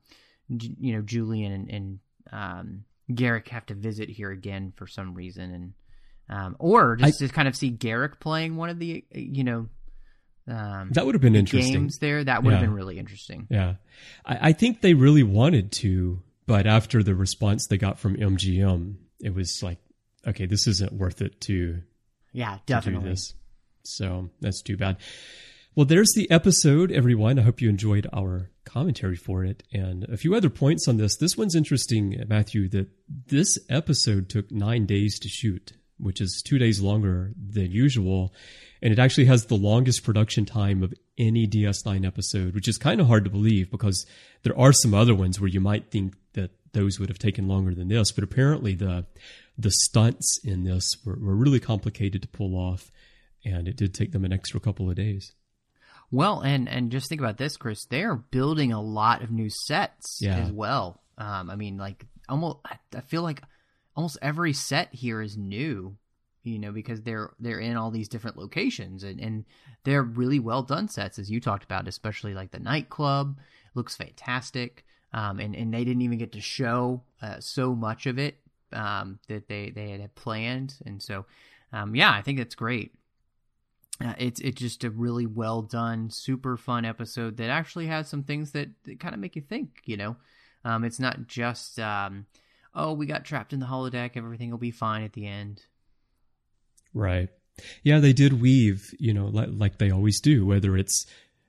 Julian and Garrick have to visit here again for some reason, and or just to kind of see Garrick playing one of the that would have been interesting. Games there, that would have been really interesting. Yeah, I think they really wanted to, but after the response they got from MGM, it was like, okay, this isn't worth it to definitely do this. So that's too bad. Well, there's the episode, everyone. I hope you enjoyed our commentary for it. And a few other points on this. This one's interesting, Matthew, that this episode took 9 days to shoot, which is 2 days longer than usual. And it actually has the longest production time of any DS9 episode, which is kind of hard to believe because there are some other ones where you might think that those would have taken longer than this. But apparently the stunts in this were really complicated to pull off. And it did take them an extra couple of days. Well, and just think about this, Chris. They're building a lot of new sets as well. I mean, like I feel like almost every set here is new, because they're in all these different locations and they're really well done sets, as you talked about, especially like the nightclub looks fantastic. And they didn't even get to show so much of it that they had planned, and so I think it's great. It's just a really well done, super fun episode that actually has some things that kind of make you think. It's not just we got trapped in the holodeck, everything will be fine at the end. Right. Yeah, they did weave, like they always do, whether it's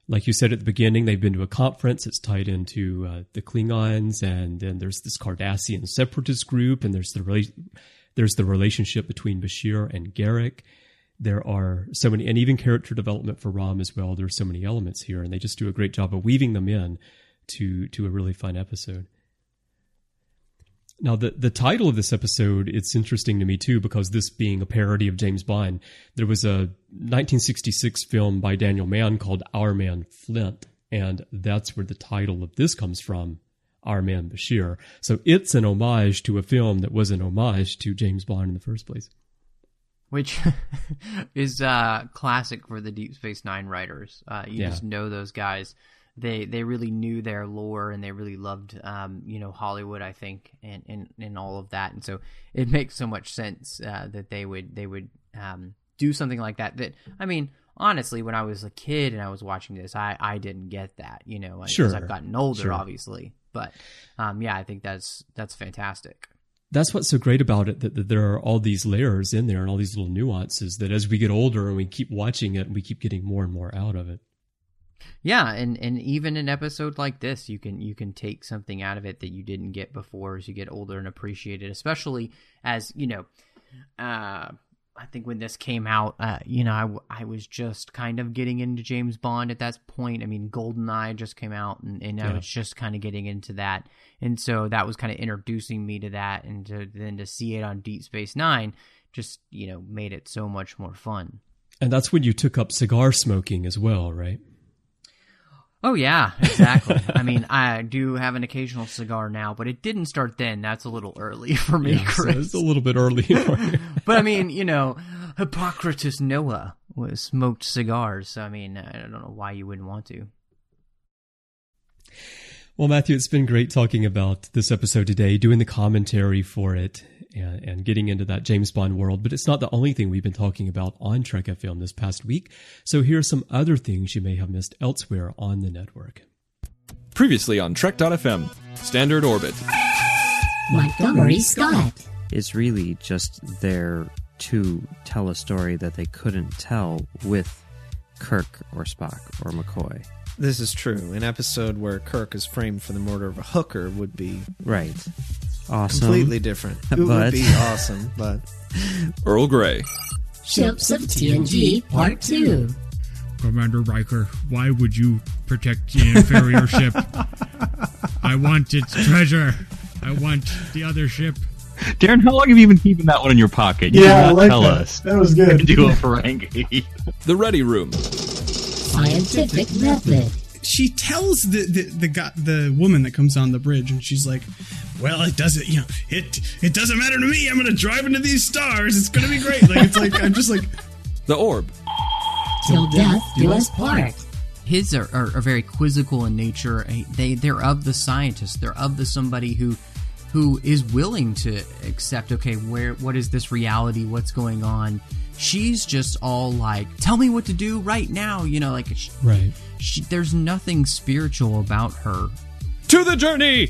Like you said at the beginning, they've been to a conference. It's tied into the Klingons, and then there's this Cardassian separatist group, and there's the relationship between Bashir and Garrick. There are so many, and even character development for Rom as well. There's so many elements here, and they just do a great job of weaving them in to a really fun episode. Now, the title of this episode, it's interesting to me too, because this being a parody of James Bond, there was a 1966 film by Daniel Mann called Our Man Flint, and that's where the title of this comes from, Our Man Bashir. So it's an homage to a film that was an homage to James Bond in the first place. Which is classic for the Deep Space Nine writers. You just know those guys. They really knew their lore, and they really loved Hollywood, I think, and all of that. And so it makes so much sense that they would do something like that. That, I mean, honestly, when I was a kid and I was watching this, I didn't get that, Sure. as I've gotten older, Sure. obviously. But I think that's fantastic. That's what's so great about it, that there are all these layers in there and all these little nuances that as we get older and we keep watching it, we keep getting more and more out of it. Yeah, and even an episode like this, you can take something out of it that you didn't get before as you get older and appreciate it, especially as, I think when this came out, I was just kind of getting into James Bond at that point. I mean, GoldenEye just came out, and I was just kind of getting into that. And so that was kind of introducing me to that, and to see it on Deep Space Nine just, made it so much more fun. And that's when you took up cigar smoking as well, right? Oh, yeah, exactly. I mean, I do have an occasional cigar now, but it didn't start then. That's a little early for me, Chris. So it's a little bit early. But I mean, Hippocrates Noah smoked cigars. So, I mean, I don't know why you wouldn't want to. Well, Matthew, it's been great talking about this episode today, doing the commentary for it, and getting into that James Bond world. But it's not the only thing we've been talking about on Trek FM this past week. So here are some other things you may have missed elsewhere on the network. Previously on Trek.fm, Standard Orbit. Montgomery Scott is really just there to tell a story that they couldn't tell with Kirk or Spock or McCoy. This is true. An episode where Kirk is framed for the murder of a hooker would be right. Awesome. Completely different. It would be awesome, but... Earl Grey. Ships of TNG Part 2. Commander Riker, why would you protect the inferior ship? I want its treasure. I want the other ship. Darren, how long have you been keeping that one in your pocket? You did not tell us. That was good. Do a Ferengi. The Ready Room. Scientific method. She tells the woman that comes on the bridge, and she's like, "Well, it doesn't, it doesn't matter to me. I'm going to drive into these stars. It's going to be great." I'm just like, The Orb. Till death do us part. His are very quizzical in nature. They're of the scientist. They're of the somebody who is willing to accept, okay, what is this reality? What's going on? She's just all like, tell me what to do right now. Right. There's nothing spiritual about her. To the journey!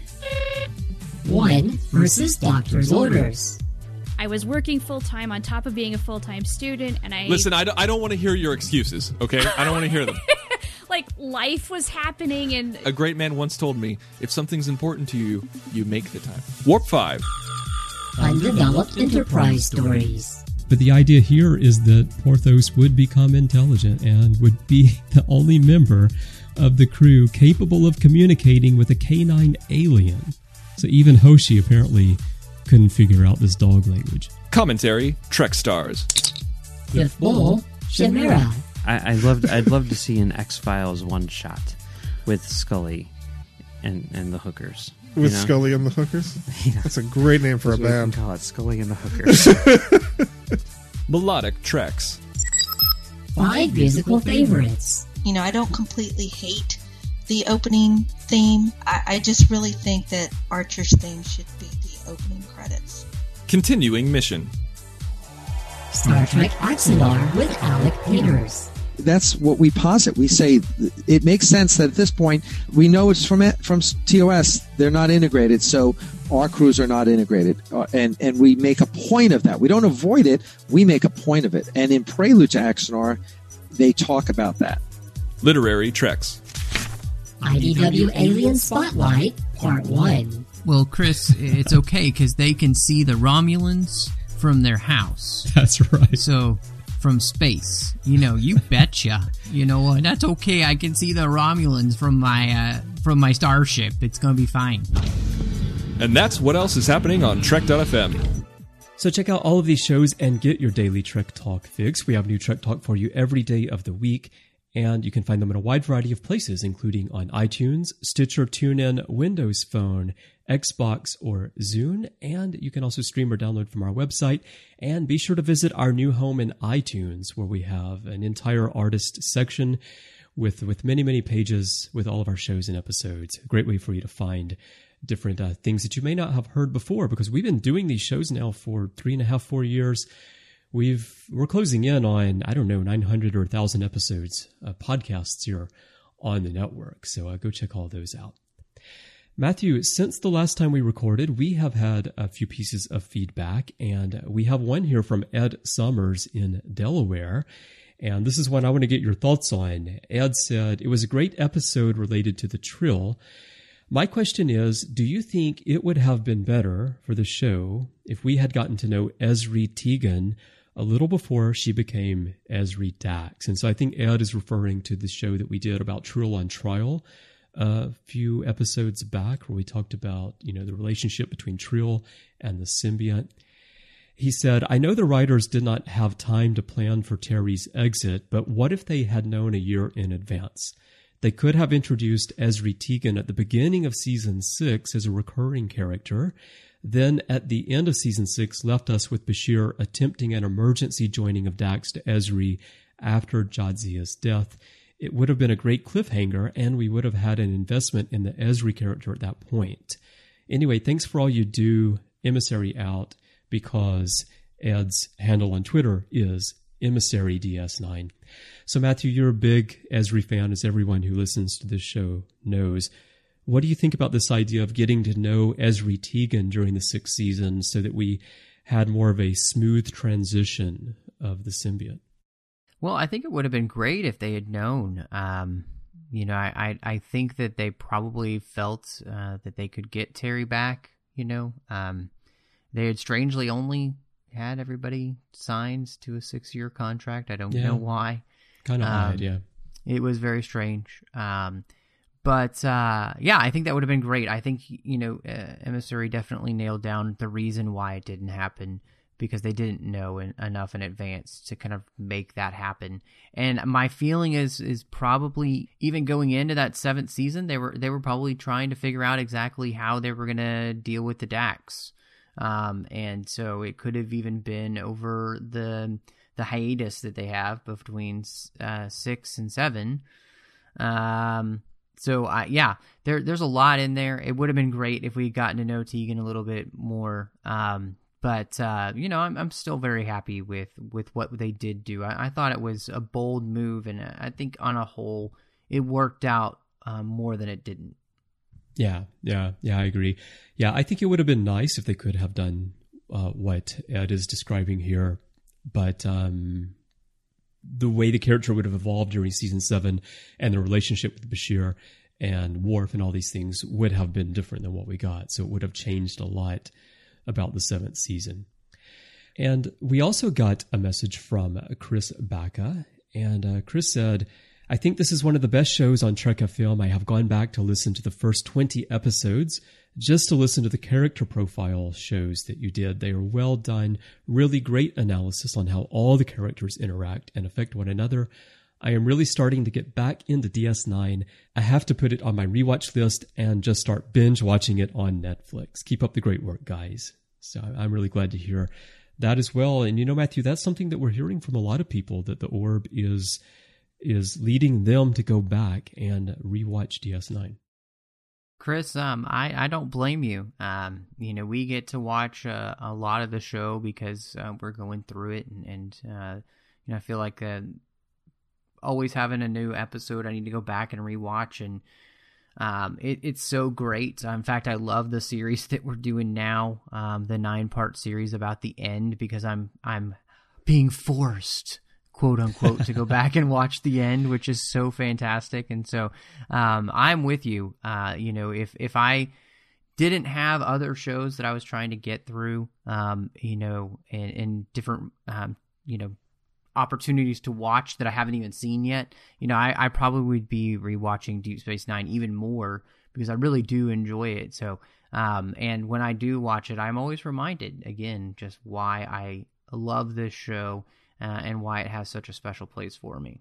One versus doctor's orders. I was working full-time on top of being a full-time student, and Listen, I don't want to hear your excuses, okay? I don't want to hear them. Life was happening, and... A great man once told me, if something's important to you, you make the time. Warp 5. Undeveloped Enterprise stories. But the idea here is that Porthos would become intelligent and would be the only member of the crew capable of communicating with a canine alien. So even Hoshi apparently couldn't figure out this dog language. Commentary, Trek Stars. Fifth Bull, Chimera. I'd love to see an X-Files one-shot with Scully and the hookers. With Scully and the Hookers? Yeah. That's a great name for a band. Call it Scully and the Hookers. Melodic Treks. 5 musical favorites. I don't completely hate the opening theme. I just really think that Archer's theme should be the opening credits. Continuing mission. Star Trek Axanar with Alec Peters. That's what we posit. We say it makes sense that at this point we know it's from TOS. They're not integrated, so our crews are not integrated, and we make a point of that. We don't avoid it. We make a point of it. And in Prelude to Axanar, they talk about that. Literary Treks. IDW Alien Spotlight, Part 1. Well, Chris, it's okay because they can see the Romulans from their house. That's right. So, from space, you betcha. That's okay. I can see the Romulans from my starship. It's gonna be fine. And that's what else is happening on Trek.fm. So check out all of these shows and get your daily Trek Talk fix. We have new Trek Talk for you every day of the week, and you can find them in a wide variety of places, including on iTunes, Stitcher, TuneIn, Windows Phone, Xbox, or Zune, and you can also stream or download from our website. And be sure to visit our new home in iTunes, where we have an entire artist section with many, many pages with all of our shows and episodes. A great way for you to find different things that you may not have heard before, because we've been doing these shows now for 3.5, 4 years. We're closing in on, 900 or 1,000 episodes of podcasts here on the network. So go check all those out. Matthew, since the last time we recorded, we have had a few pieces of feedback, and we have one here from Ed Summers in Delaware. And this is one I want to get your thoughts on. Ed said, "It was a great episode related to the Trill. My question is, do you think it would have been better for the show if we had gotten to know Ezri Tegan a little before she became Ezri Dax?" And so I think Ed is referring to the show that we did about Trill on Trial a few episodes back, where we talked about, the relationship between Trill and the symbiont. He said, "I know the writers did not have time to plan for Terry's exit, but what if they had known a year in advance? They could have introduced Ezri Tegan at the beginning of Season 6 as a recurring character, then at the end of Season 6 left us with Bashir attempting an emergency joining of Dax to Ezri after Jadzia's death. It would have been a great cliffhanger, and we would have had an investment in the Ezri character at that point. Anyway, thanks for all you do. Emissary out," because Ed's handle on Twitter is EmissaryDS9. So Matthew, you're a big Ezri fan, as everyone who listens to this show knows. What do you think about this idea of getting to know Ezri Tegan during the 6th season so that we had more of a smooth transition of the symbiont? Well, I think it would have been great if they had known. I think that they probably felt that they could get Terry back. They had strangely only had everybody signed to a 6-year contract. I don't know why. Kind of odd, yeah. It was very strange. But I think that would have been great. I think, Emissary definitely nailed down the reason why it didn't happen, because they didn't know enough in advance to kind of make that happen. And my feeling is probably, even going into that 7th season, they were probably trying to figure out exactly how they were going to deal with the Dax. And so it could have even been over the hiatus that they have between 6 and 7. There's a lot in there. It would have been great if we'd gotten to know Tegan a little bit more. But I'm still very happy with what they did do. I thought it was a bold move, and I think on a whole, it worked out more than it didn't. Yeah, I agree. Yeah, I think it would have been nice if they could have done what Ed is describing here, but the way the character would have evolved during Season 7 and the relationship with Bashir and Worf and all these things would have been different than what we got, so it would have changed a lot about the 7th season. And we also got a message from Chris Baca, and Chris said, "I think this is one of the best shows on Trek FM. I have gone back to listen to the first 20 episodes just to listen to the character profile shows that you did. They are well done, really great analysis on how all the characters interact and affect one another. I am really starting to get back into DS9. I have to put it on my rewatch list and just start binge watching it on Netflix. Keep up the great work, guys." So I'm really glad to hear that as well. And Matthew, that's something that we're hearing from a lot of people, that the Orb is leading them to go back and rewatch DS9. Chris, I don't blame you. We get to watch a lot of the show because we're going through it, and I feel like always having a new episode I need to go back and rewatch, and it's so great. In fact, I love the series that we're doing now, the 9-part series about the end, because I'm being forced, quote unquote, to go back and watch the end, which is so fantastic. And so I'm with you. If I didn't have other shows that I was trying to get through, and different, opportunities to watch that I haven't even seen yet, I probably would be rewatching Deep Space Nine even more because I really do enjoy it. So, and when I do watch it, I'm always reminded again just why I love this show and why it has such a special place for me.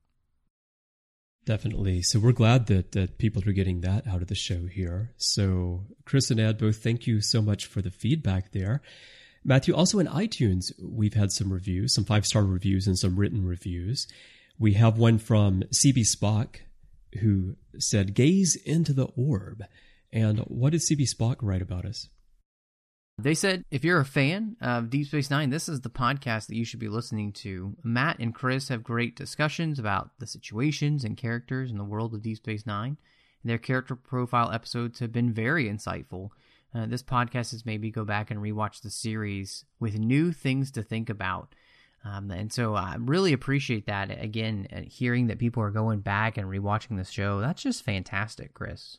Definitely. So we're glad that people are getting that out of the show here. So Chris and Ed, both thank you so much for the feedback there. Matthew, also in iTunes, we've had some reviews, some 5-star reviews and some written reviews. We have one from CB Spock who said, "Gaze into the orb." And what did CB Spock write about us? They said, if you're a fan of Deep Space Nine, this is the podcast that you should be listening to. Matt and Chris have great discussions about the situations and characters in the world of Deep Space Nine. And their character profile episodes have been very insightful. This podcast has made me go back and rewatch the series with new things to think about. And so I really appreciate that. Again, hearing that people are going back and rewatching this show, that's just fantastic, Chris.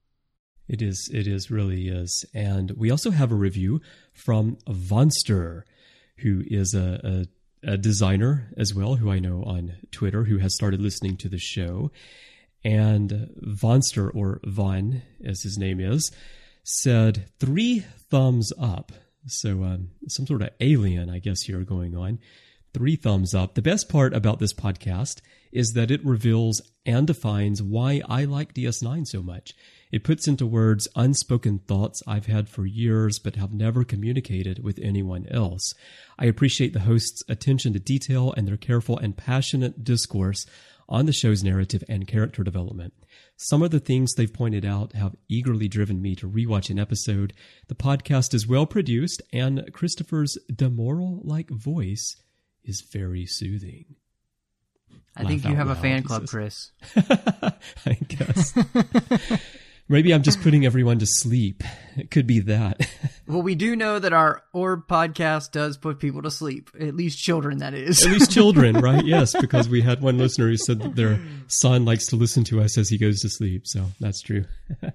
It really is. And we also have a review from Vonster, who is a designer as well, who I know on Twitter, who has started listening to the show. And Vonster, or Von, as his name is, said 3 thumbs up. So some sort of alien, I guess, here going on. 3 thumbs up. The best part about this podcast is that it reveals and defines why I like DS9 so much. It puts into words unspoken thoughts I've had for years but have never communicated with anyone else. I appreciate the hosts' attention to detail and their careful and passionate discourse on the show's narrative and character development. Some of the things they've pointed out have eagerly driven me to rewatch an episode. The podcast is well produced, and Christopher's Demoral-like voice is very soothing. I think you have a fan club, Chris. I guess. Maybe I'm just putting everyone to sleep. It could be that. Well, we do know that our Orb podcast does put people to sleep. At least children, that is. At least children, right? Yes, because we had one listener who said that their son likes to listen to us as he goes to sleep. So that's true.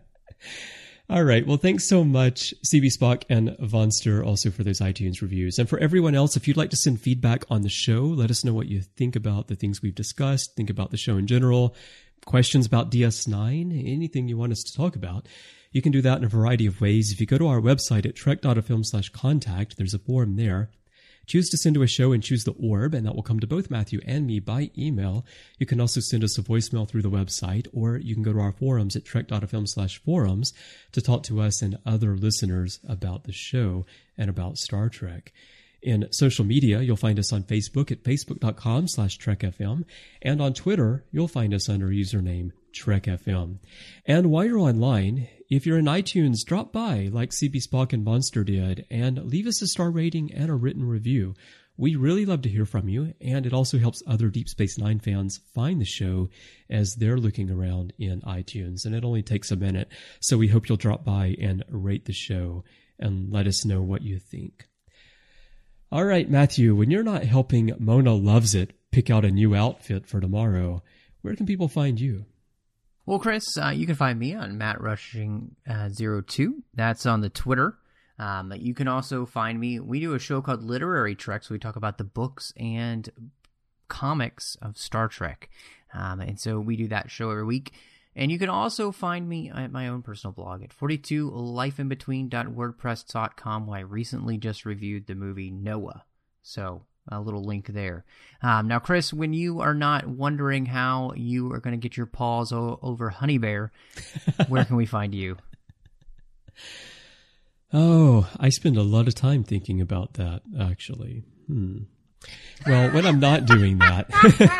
All right. Well, thanks so much, CB Spock and Vonster, also for those iTunes reviews. And for everyone else, if you'd like to send feedback on the show, let us know what you think about the things we've discussed, think about the show in general, questions about DS9, anything you want us to talk about. You can do that in a variety of ways. If you go to our website at trek.fm/contact, there's a form there. Choose to send to a show and choose the orb, and that will come to both Matthew and me by email. You can also send us a voicemail through the website, or you can go to our forums at trek.fm/forums to talk to us and other listeners about the show and about Star Trek. In social media, you'll find us on Facebook at facebook.com/TrekFM, and on Twitter, you'll find us under username TrekFM. And while you're online, if you're in iTunes, drop by like CB Spock and Monster did and leave us a star rating and a written review. We really love to hear from you, and it also helps other Deep Space Nine fans find the show as they're looking around in iTunes, and it only takes a minute, so we hope you'll drop by and rate the show and let us know what you think. All right, Matthew, when you're not helping Mona Loves It pick out a new outfit for tomorrow, where can people find you? Well, Chris, you can find me on MattRushing02. That's on the Twitter. You can also find me. We do a show called Literary Trek, so we talk about the books and comics of Star Trek. And so we do that show every week. And you can also find me at my own personal blog at 42lifeinbetween.wordpress.com, where I recently just reviewed the movie Noah. So a little link there. Now, Chris, when you are not wondering how you are going to get your paws over Honey Bear, where can we find you? Oh, I spend a lot of time thinking about that, actually. Well, when I'm not doing that...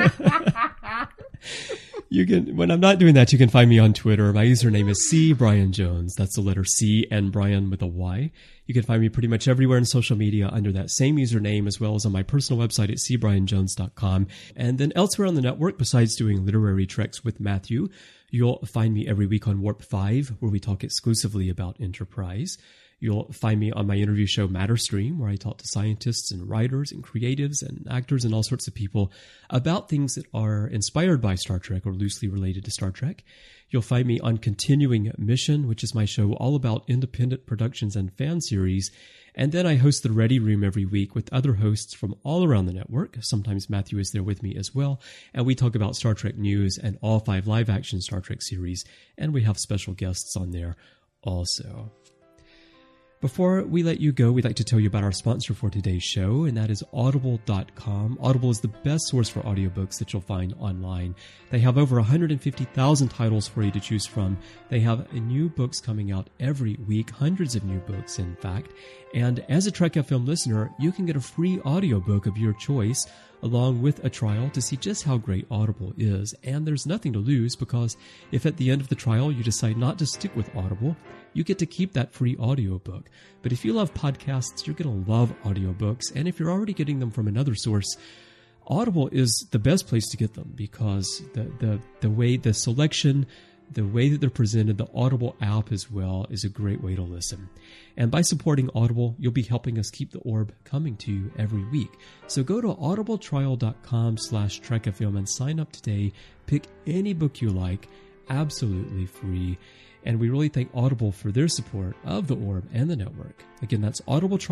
When I'm not doing that, you can find me on Twitter. My username is CBrianJones. That's the letter C and Brian with a Y. You can find me pretty much everywhere in social media under that same username, as well as on my personal website at cbrianjones.com. And then elsewhere on the network, besides doing Literary Treks with Matthew, you'll find me every week on Warp 5, where we talk exclusively about Enterprise. You'll find me on my interview show Matterstream, where I talk to scientists and writers and creatives and actors and all sorts of people about things that are inspired by Star Trek or loosely related to Star Trek. You'll find me on Continuing Mission, which is my show all about independent productions and fan series. And then I host the Ready Room every week with other hosts from all around the network. Sometimes Matthew is there with me as well. And we talk about Star Trek news and all 5 live-action Star Trek series. And we have special guests on there also. Before we let you go, we'd like to tell you about our sponsor for today's show, and that is Audible.com. Audible is the best source for audiobooks that you'll find online. They have over 150,000 titles for you to choose from. They have new books coming out every week, hundreds of new books, in fact. And as a Trek FM listener, you can get a free audiobook of your choice along with a trial to see just how great Audible is. And there's nothing to lose, because if at the end of the trial you decide not to stick with Audible, you get to keep that free audiobook. But if you love podcasts, you're going to love audiobooks. And if you're already getting them from another source, Audible is the best place to get them, because the way the selection, the way that they're presented, the Audible app as well, is a great way to listen. And by supporting Audible, you'll be helping us keep the Orb coming to you every week. So go to audibletrial.com/trekfm and sign up today. Pick any book you like, absolutely free. And we really thank Audible for their support of the Orb and the network. Again, that's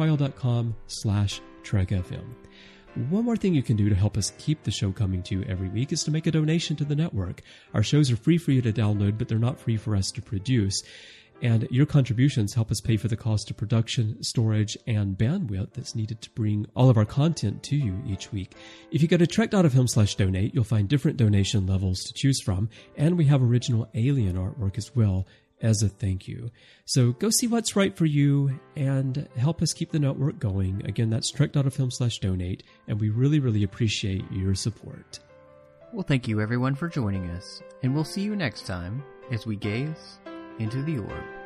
audibletrial.com/trekfm. One more thing you can do to help us keep the show coming to you every week is to make a donation to the network. Our shows are free for you to download, but they're not free for us to produce. And your contributions help us pay for the cost of production, storage, and bandwidth that's needed to bring all of our content to you each week. If you go to trek.fm/donate, you'll find different donation levels to choose from, and we have original Alien artwork as well as a thank you. So go see what's right for you and help us keep the network going. Again, that's trek.fm/donate, and we really, really appreciate your support. Well, thank you everyone for joining us, and we'll see you next time as we gaze into the Orb.